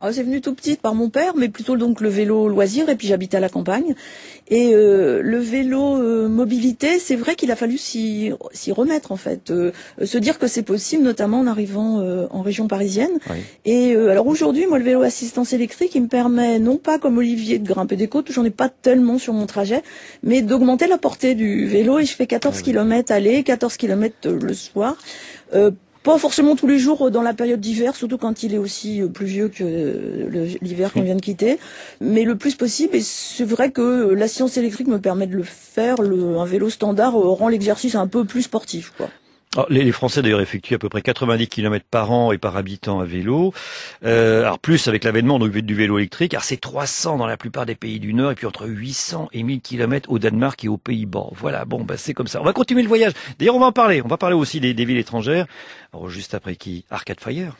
C'est venu tout petit par mon père, mais plutôt donc le vélo loisir, et puis j'habite à la campagne. Et le vélo mobilité, c'est vrai qu'il a fallu s'y remettre en fait, se dire que c'est possible, notamment en arrivant en région parisienne. Oui. Et alors aujourd'hui, moi le vélo assistance électrique, il me permet non pas comme Olivier de grimper des côtes, j'en ai pas tellement sur mon trajet, mais d'augmenter la portée du vélo, et je fais 14 km aller, 14 km le soir. Pas forcément tous les jours dans la période d'hiver, surtout quand il est aussi pluvieux que l'hiver qu'on vient de quitter, mais le plus possible. Et c'est vrai que l'assistance électrique me permet de le faire. Un vélo standard rend l'exercice un peu plus sportif, quoi. Alors, les Français d'ailleurs effectuent à peu près 90 km par an et par habitant à vélo. Alors plus avec l'avènement du vélo électrique. Alors c'est 300 dans la plupart des pays du Nord et puis entre 800 et 1000 km au Danemark et aux Pays-Bas. Voilà, bon c'est comme ça. On va continuer le voyage. D'ailleurs on va en parler. On va parler aussi des villes étrangères. Alors juste après qui? Arcade Fire.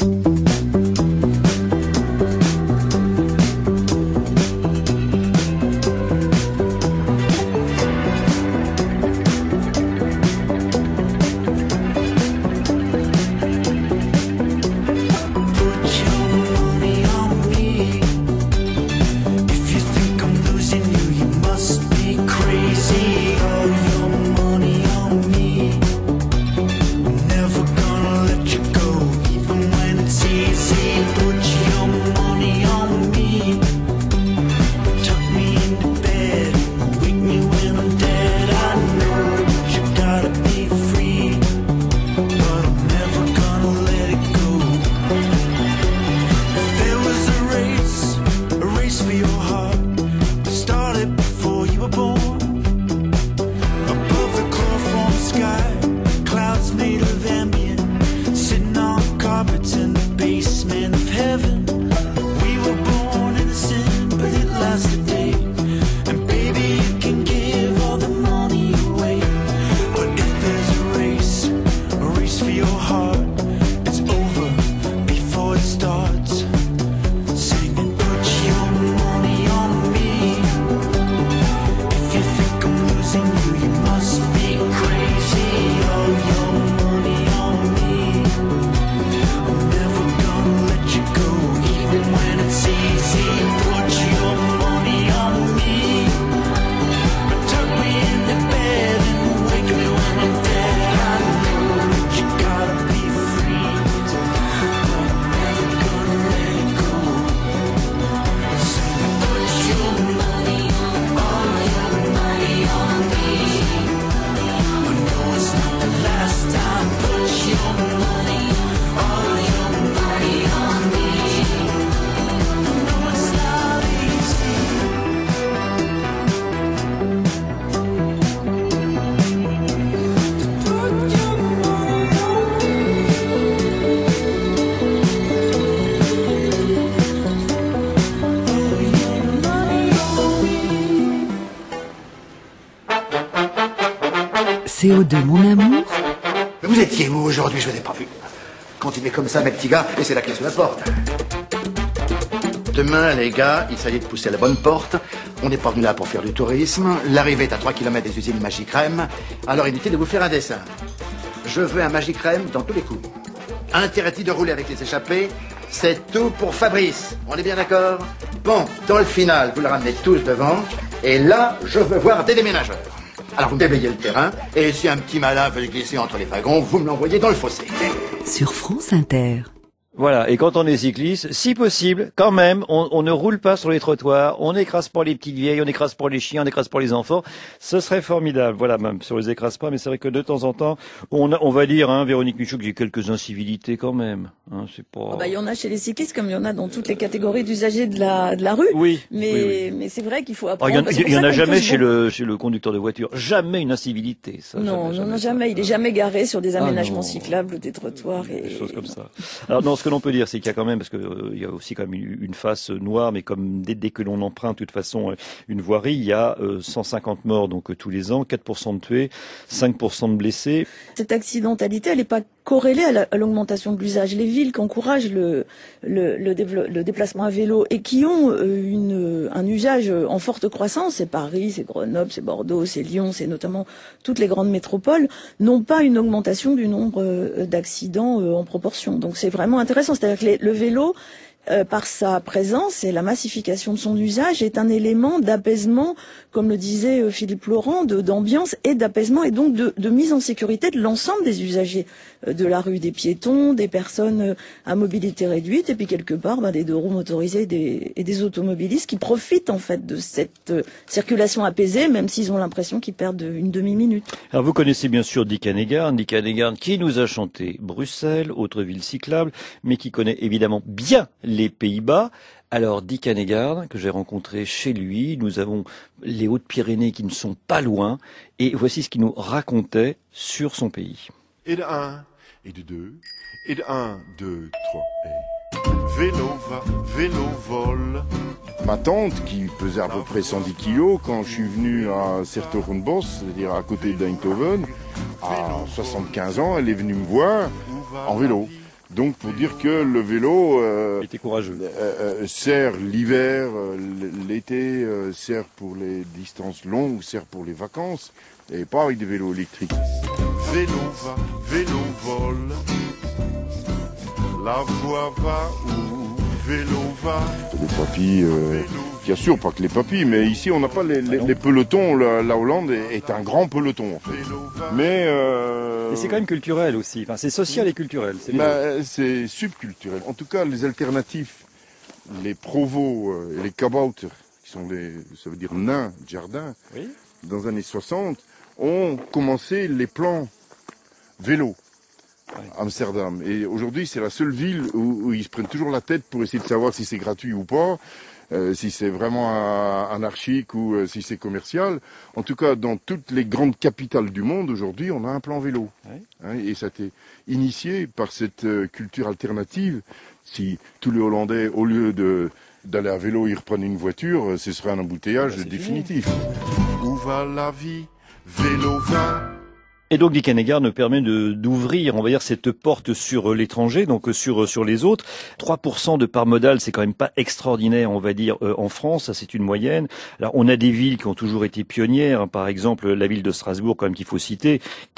CO2, mon amour. Mais vous étiez où aujourd'hui? Je vous ai pas vu. Continuez comme ça, mes petits gars, et c'est la clé sous la porte. Demain, les gars, il s'agit de pousser la bonne porte. On n'est pas venu là pour faire du tourisme. L'arrivée est à 3 km des usines Magicrème. Alors inutile de vous faire un dessin. Je veux un Magicrème dans tous les coups. Interdit de rouler avec les échappés. C'est tout pour Fabrice. On est bien d'accord? Bon, dans le final, vous le ramenez tous devant. Et là, je veux voir des déménageurs. Alors vous me déblayez le terrain, et si un petit malin veut glisser entre les wagons, vous me l'envoyez dans le fossé. Sur France Inter. Voilà, et quand on est cycliste, si possible, quand même, on ne roule pas sur les trottoirs, on n'écrase pas les petites vieilles, on n'écrase pas les chiens, on n'écrase pas les enfants. Ce serait formidable. Voilà, même si on les écrase pas, mais c'est vrai que de temps en temps, on va dire, Véronique Michaud, qu'il y a quelques incivilités quand même. C'est pas... il y en a chez les cyclistes comme il y en a dans toutes les catégories d'usagers de la rue. Oui. Mais c'est vrai qu'il faut apprendre. Il y en a jamais chez le conducteur de voiture. Jamais une incivilité. Ça, non, jamais. Il est jamais garé sur des aménagements cyclables ou des trottoirs et des choses comme ça. Alors non, ce que l'on peut dire, c'est qu'il y a quand même, parce que il y a aussi quand même une face noire, mais comme dès que l'on emprunte de toute façon une voirie, il y a 150 morts donc tous les ans, 4% de tués, 5% de blessés. Cette accidentalité, elle n'est pas corrélée à l'augmentation de l'usage. Les villes qui encouragent le déplacement à vélo et qui ont un usage en forte croissance, c'est Paris, c'est Grenoble, c'est Bordeaux, c'est Lyon, c'est notamment toutes les grandes métropoles, n'ont pas une augmentation du nombre d'accidents en proportion. Donc c'est vraiment intéressant. C'est-à-dire que le vélo par sa présence et la massification de son usage, est un élément d'apaisement, comme le disait Philippe Laurent, d'ambiance et d'apaisement, et donc de mise en sécurité de l'ensemble des usagers de la rue, des piétons, des personnes à mobilité réduite, et puis quelque part des deux roues motorisés et des automobilistes qui profitent en fait de cette circulation apaisée, même s'ils ont l'impression qu'ils perdent une demi-minute. Alors vous connaissez bien sûr Dick Annegaard qui nous a chanté Bruxelles, autre ville cyclable, mais qui connaît évidemment bien les Pays-Bas. Alors Dick Annegaard, que j'ai rencontré chez lui, nous avons les Hautes-Pyrénées qui ne sont pas loin, et voici ce qu'il nous racontait sur son pays. Et de 1, et de 2, et de 1, 2, 3, et... Vélo va, vélo vole. Ma tante, qui pesait à peu près 110 kilos, quand je suis venu à Sertogenbos, c'est-à-dire à côté d'Eindhoven, à 75 ans, elle est venue me voir en vélo. Donc pour dire que le vélo était courageux. Sert l'hiver, l'été, sert pour les distances longues, sert pour les vacances, et pas avec des vélos électriques. Vélo va, vélo vole. La voie va où vélo va. Les papis, bien sûr, pas que les papis, mais ici on n'a pas les pelotons. La Hollande est un grand peloton en fait. Mais c'est quand même culturel aussi. Enfin, c'est social et culturel. C'est subculturel. En tout cas, les alternatifs, les provos et les kabouters, qui sont ça veut dire nains de jardin, oui. Dans les années 60, ont commencé les plans vélo. Amsterdam. Et aujourd'hui, c'est la seule ville où ils se prennent toujours la tête pour essayer de savoir si c'est gratuit ou pas, si c'est vraiment anarchique ou si c'est commercial. En tout cas, dans toutes les grandes capitales du monde, aujourd'hui, on a un plan vélo. Oui. Et ça a été initié par cette culture alternative. Si tous les Hollandais, au lieu d'aller à vélo, ils reprennent une voiture, ce serait un embouteillage définitif. Où va la vie? Vélo va. Et donc Dick Annegaard nous permet d'ouvrir, on va dire, cette porte sur l'étranger, donc sur les autres. 3% de part modale, c'est quand même pas extraordinaire, on va dire, en France, ça c'est une moyenne. Alors on a des villes qui ont toujours été pionnières, hein, par exemple la ville de Strasbourg, quand même qu'il faut citer,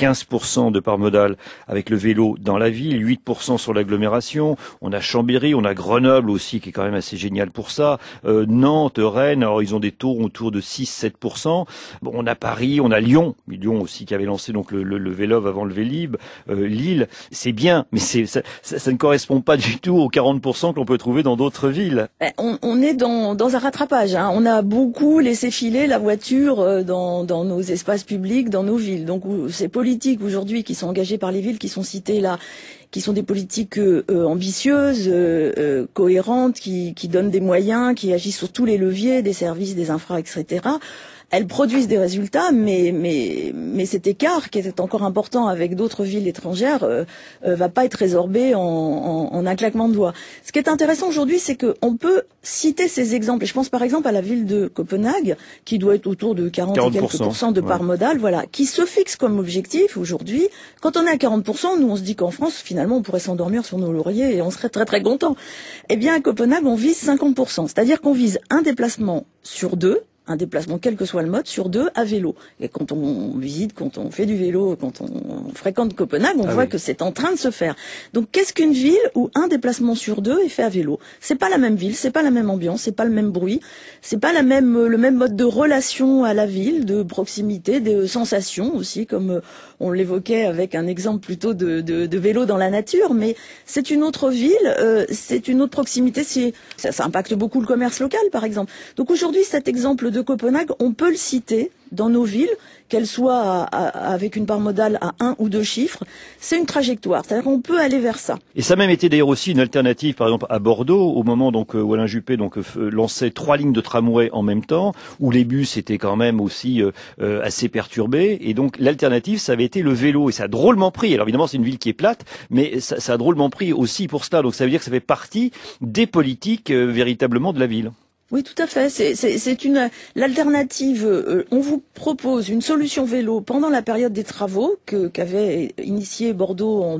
15% de part modale avec le vélo dans la ville, 8% sur l'agglomération. On a Chambéry, on a Grenoble aussi, qui est quand même assez génial pour ça. Nantes, Rennes, alors ils ont des taux autour de 6-7%. Bon, on a Paris, on a Lyon aussi qui avait lancé donc le Vélov avant le Vélib, Lille, c'est bien, mais ça ne correspond pas du tout aux 40% que l'on peut trouver dans d'autres villes. On est dans un rattrapage, hein. On a beaucoup laissé filer la voiture dans nos espaces publics, dans nos villes. Donc ces politiques aujourd'hui qui sont engagées par les villes, qui sont citées là, qui sont des politiques ambitieuses, cohérentes, qui donnent des moyens, qui agissent sur tous les leviers, des services, des infra, etc. Elles produisent des résultats, mais cet écart, qui est encore important avec d'autres villes étrangères, va pas être résorbé en un claquement de doigts. Ce qui est intéressant aujourd'hui, c'est qu'on peut citer ces exemples. Et je pense par exemple à la ville de Copenhague, qui doit être autour de 40 et quelques % de part modale, voilà, qui se fixe comme objectif aujourd'hui. Quand on est à 40%, nous on se dit qu'en France, finalement, on pourrait s'endormir sur nos lauriers et on serait très très content. Eh bien, à Copenhague, on vise 50%. C'est-à-dire qu'on vise un déplacement sur 2, un déplacement, quel que soit le mode, sur 2 à vélo. Et quand on visite, quand on fait du vélo, quand on fréquente Copenhague, on voit que c'est en train de se faire. Donc, qu'est-ce qu'une ville où un déplacement sur 2 est fait à vélo? C'est pas la même ville, c'est pas la même ambiance, c'est pas le même bruit, c'est pas le même mode de relation à la ville, de proximité, des sensations aussi, comme on l'évoquait avec un exemple plutôt de vélo dans la nature, mais c'est une autre ville, c'est une autre proximité, ça impacte beaucoup le commerce local, par exemple. Donc aujourd'hui, cet exemple de Copenhague, on peut le citer dans nos villes, qu'elles soient avec une part modale à 1 ou 2 chiffres, c'est une trajectoire. C'est-à-dire qu'on peut aller vers ça. Et ça a même été d'ailleurs aussi une alternative, par exemple à Bordeaux, au moment où Alain Juppé lançait 3 lignes de tramway en même temps, où les bus étaient quand même aussi assez perturbés. Et donc l'alternative, ça avait été le vélo. Et ça a drôlement pris. Alors évidemment, c'est une ville qui est plate, mais ça a drôlement pris aussi pour cela. Donc ça veut dire que ça fait partie des politiques véritablement de la ville. Oui, tout à fait. C'est l'alternative. On vous propose une solution vélo pendant la période des travaux qu'avait initié Bordeaux en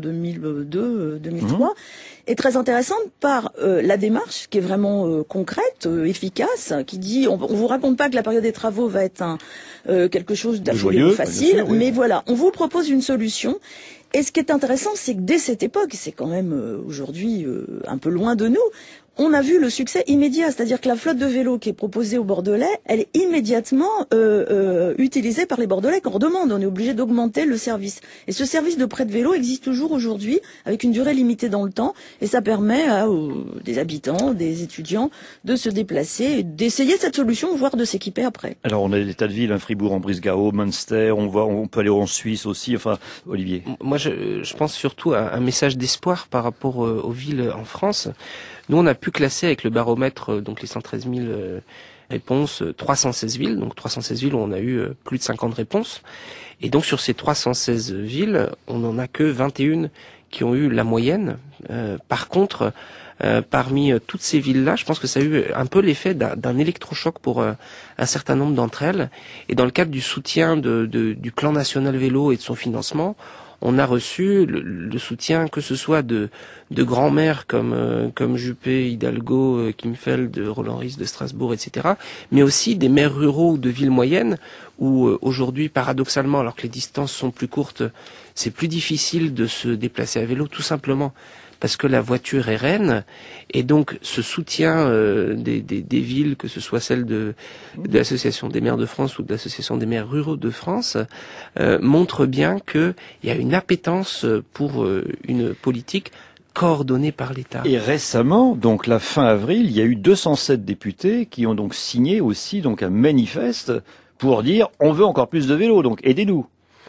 2002-2003, est très intéressante par la démarche qui est vraiment concrète, efficace, qui dit on vous raconte pas que la période des travaux va être quelque chose d'absolument facile, sûr, oui. Mais voilà, on vous propose une solution. Et ce qui est intéressant, c'est que dès cette époque, c'est quand même aujourd'hui un peu loin de nous, on a vu le succès immédiat, c'est-à-dire que la flotte de vélos qui est proposée aux Bordelais, elle est immédiatement utilisée par les Bordelais qu'on redemande. On est obligé d'augmenter le service. Et ce service de prêt de vélo existe toujours aujourd'hui, avec une durée limitée dans le temps, et ça permet à des habitants, des étudiants, de se déplacer, et d'essayer cette solution, voire de s'équiper après. Alors on a des tas de villes, Fribourg, en Brisgau, Münster, on peut aller en Suisse aussi, enfin, Olivier. Moi, je pense surtout à un message d'espoir par rapport aux villes en France. Nous, on a pu classer avec le baromètre, donc les 113 000 réponses, 316 villes. Donc 316 villes où on a eu plus de 50 réponses. Et donc sur ces 316 villes, on n'en a que 21 qui ont eu la moyenne. Par contre, parmi toutes ces villes-là, je pense que ça a eu un peu l'effet d'un électrochoc pour un certain nombre d'entre elles. Et dans le cadre du soutien du plan national vélo et de son financement, on a reçu le soutien, que ce soit de grands maires comme Juppé, Hidalgo, Kimfeld, Roland Ries de Strasbourg, etc., mais aussi des maires ruraux ou de villes moyennes où aujourd'hui, paradoxalement, alors que les distances sont plus courtes, c'est plus difficile de se déplacer à vélo, tout simplement parce que la voiture est reine, et donc ce soutien des villes, que ce soit celle de l'Association des maires de France ou de l'Association des maires ruraux de France, montre bien qu'il y a une appétence pour une politique coordonnée par l'État. Et récemment, donc la fin avril, il y a eu 207 députés qui ont donc signé aussi donc un manifeste pour dire on veut encore plus de vélos, donc aidez-nous.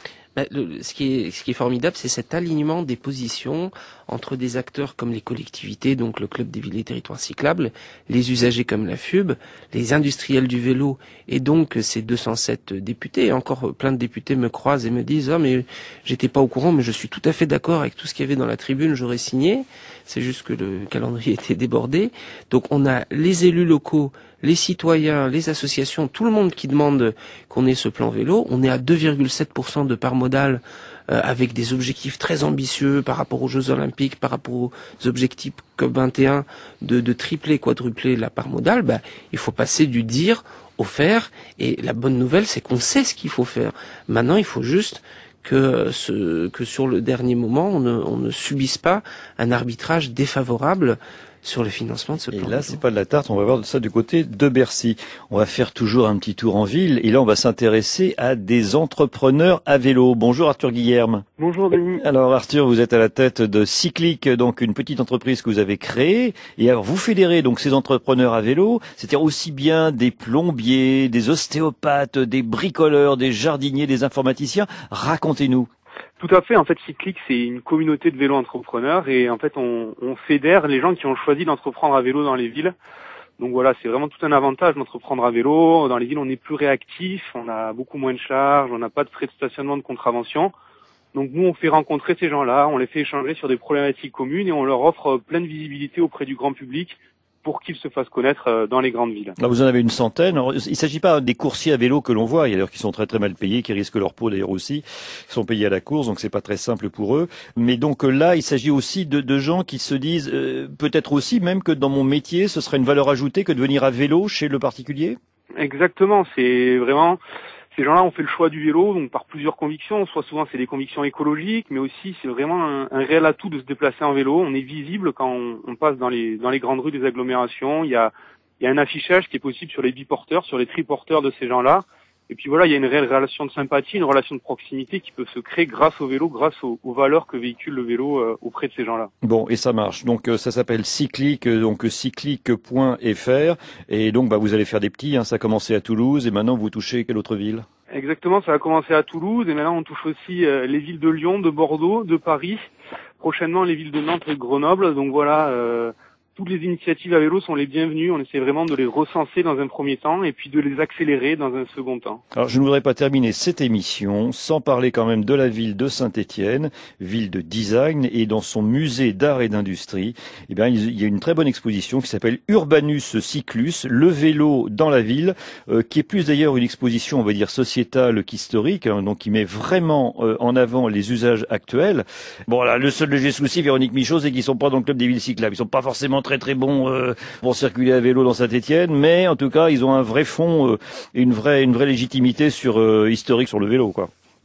Ce qui est formidable, c'est cet alignement des positions entre des acteurs comme les collectivités, donc le Club des villes et territoires cyclables, les usagers comme la FUB, les industriels du vélo, et donc ces 207 députés. Et encore plein de députés me croisent et me disent « Ah, mais j'étais pas au courant, mais je suis tout à fait d'accord avec tout ce qu'il y avait dans la tribune, j'aurais signé. » C'est juste que le calendrier était débordé. Donc on a les élus locaux, les citoyens, les associations, tout le monde qui demande qu'on ait ce plan vélo. On est à 2,7% de part modale avec des objectifs très ambitieux par rapport aux Jeux Olympiques, par rapport aux objectifs COP21 de tripler, quadrupler la part modale. Il faut passer du dire au faire. Et la bonne nouvelle, c'est qu'on sait ce qu'il faut faire. Maintenant, il faut juste que sur le dernier moment, on ne subisse pas un arbitrage défavorable sur le financement de ce plan. Et là, c'est pas de la tarte, on va voir ça du côté de Bercy. On va faire toujours un petit tour en ville, et là, on va s'intéresser à des entrepreneurs à vélo. Bonjour Arthur Guillerme. Bonjour Denis. Alors Arthur, vous êtes à la tête de Cyclic, donc une petite entreprise que vous avez créée, et alors vous fédérez donc ces entrepreneurs à vélo, c'est-à-dire aussi bien des plombiers, des ostéopathes, des bricoleurs, des jardiniers, des informaticiens. Racontez-nous. Tout à fait. En fait, Cyclic, c'est une communauté de vélo entrepreneurs, et en fait, on fédère les gens qui ont choisi d'entreprendre à vélo dans les villes. Donc voilà, c'est vraiment tout un avantage d'entreprendre à vélo. Dans les villes, on est plus réactif, on a beaucoup moins de charges, on n'a pas de frais de stationnement, de contravention. Donc nous, on fait rencontrer ces gens-là, on les fait échanger sur des problématiques communes, et on leur offre pleine visibilité auprès du grand public pour qu'ils se fassent connaître dans les grandes villes. Là, vous en avez une centaine. Alors, il ne s'agit pas des coursiers à vélo que l'on voit, d'ailleurs qui sont très très mal payés, qui risquent leur peau d'ailleurs aussi, qui sont payés à la course, donc c'est pas très simple pour eux. Mais donc là, il s'agit aussi de gens qui se disent peut-être aussi même que dans mon métier, ce serait une valeur ajoutée que de venir à vélo chez le particulier. Exactement, c'est vraiment... Ces gens-là ont fait le choix du vélo, donc par plusieurs convictions. Soit souvent c'est des convictions écologiques, mais aussi c'est vraiment un réel atout de se déplacer en vélo. On est visible quand on passe dans les grandes rues des agglomérations. Il y a un affichage qui est possible sur les biporteurs, sur les triporteurs de ces gens-là. Et puis voilà, il y a une réelle relation de sympathie, une relation de proximité qui peut se créer grâce au vélo, grâce aux valeurs que véhicule le vélo auprès de ces gens-là. Bon, et ça marche. Donc ça s'appelle Cyclic, donc cyclic.fr. Et donc vous allez faire des petits, ça a commencé à Toulouse, et maintenant vous touchez quelle autre ville? Exactement, ça a commencé à Toulouse, et maintenant on touche aussi les villes de Lyon, de Bordeaux, de Paris, prochainement les villes de Nantes et de Grenoble. Donc voilà, toutes les initiatives à vélo sont les bienvenues. On essaie vraiment de les recenser dans un premier temps et puis de les accélérer dans un second temps. Alors je ne voudrais pas terminer cette émission sans parler quand même de la ville de Saint-Étienne, ville de design, et dans son musée d'art et d'industrie, il y a une très bonne exposition qui s'appelle Urbanus Cyclus, le vélo dans la ville, qui est plus d'ailleurs une exposition, on va dire, sociétale qu'historique, donc qui met vraiment en avant les usages actuels. Bon là, le seul léger souci, Véronique Michaud, c'est qu'ils sont pas dans le club des villes cyclables. Ils sont pas forcément très très bons pour circuler à vélo dans Saint-Étienne, mais en tout cas ils ont un vrai fond, une vraie légitimité historique sur le vélo, quoi.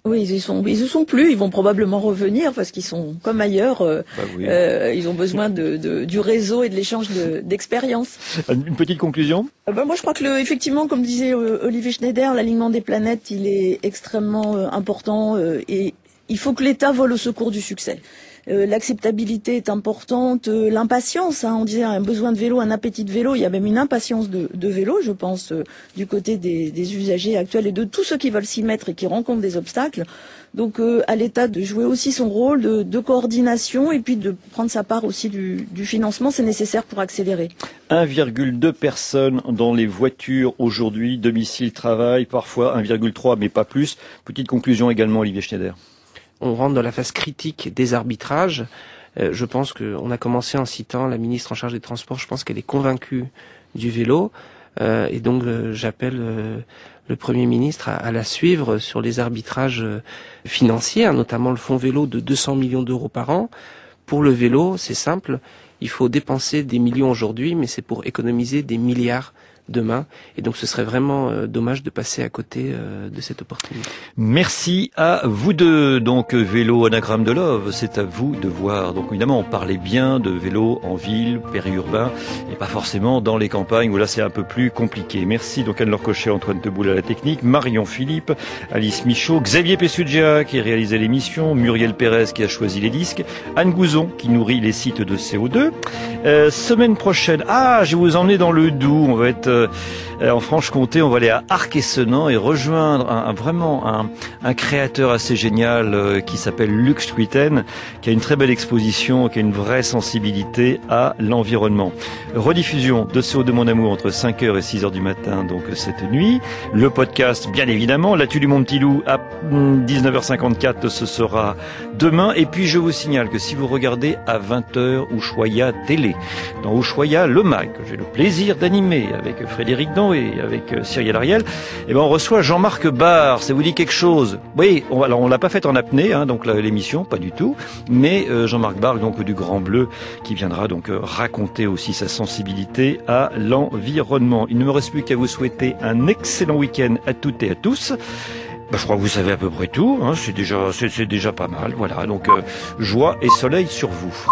Oui, ils y sont plus. Ils vont probablement revenir parce qu'ils sont comme ailleurs. Ils ont besoin du réseau et de l'échange d'expériences. Une petite conclusion. Moi, je crois que effectivement, comme disait Olivier Schneider, l'alignement des planètes, il est extrêmement important et il faut que l'État vole au secours du succès. L'acceptabilité est importante, l'impatience, on disait un besoin de vélo, un appétit de vélo, il y a même une impatience de vélo, je pense, du côté des usagers actuels et de tous ceux qui veulent s'y mettre et qui rencontrent des obstacles. Donc à l'État de jouer aussi son rôle de coordination et puis de prendre sa part aussi du financement, c'est nécessaire pour accélérer. 1,2 personnes dans les voitures aujourd'hui, domicile, travail, parfois 1,3 mais pas plus. Petite conclusion également, Olivier Schneider. On rentre dans la phase critique des arbitrages. Je pense qu'on a commencé en citant la ministre en charge des Transports. Je pense qu'elle est convaincue du vélo. Et donc j'appelle le Premier ministre à la suivre sur les arbitrages financiers, notamment le fonds vélo de 200 millions d'euros par an. Pour le vélo, c'est simple. Il faut dépenser des millions aujourd'hui, mais c'est pour économiser des milliards demain. Et donc ce serait vraiment dommage de passer à côté de cette opportunité. Merci à vous deux. Donc vélo anagramme de love, c'est à vous de voir. Donc évidemment on parlait bien de vélo en ville, périurbain, et pas forcément dans les campagnes où là c'est un peu plus compliqué. Merci donc Anne-Laure Cochet, Antoine Teboul à la technique, Marion Philippe, Alice Michaud, Xavier Pessugia qui a réalisé l'émission, Muriel Pérez qui a choisi les disques, Anne Gouzon qui nourrit les sites de CO2. Semaine prochaine, je vais vous emmener dans le Doubs, on va être en Franche-Comté, on va aller à Arc-et-Senans et rejoindre un créateur assez génial qui s'appelle Lux Schuiten, qui a une très belle exposition, qui a une vraie sensibilité à l'environnement. Rediffusion de CO2 Mon Amour entre 5h et 6h du matin, donc cette nuit. Le podcast, bien évidemment, L'Atu du Mon Petit Loup à 19h54, ce sera demain. Et puis je vous signale que si vous regardez à 20h Ushuaïa Télé, dans Ushuaïa le mag, que j'ai le plaisir d'animer avec Frédéric Dan et avec Cyril Ariel, on reçoit Jean-Marc Barre. Ça vous dit quelque chose? Oui, on l'a pas fait en apnée, donc l'émission, pas du tout, mais Jean-Marc Barre, donc du Grand Bleu, qui viendra donc raconter aussi sa sensibilité à l'environnement. Il ne me reste plus qu'à vous souhaiter un excellent week-end à toutes et à tous. Je crois que vous savez à peu près tout, c'est déjà pas mal, voilà, donc joie et soleil sur vous.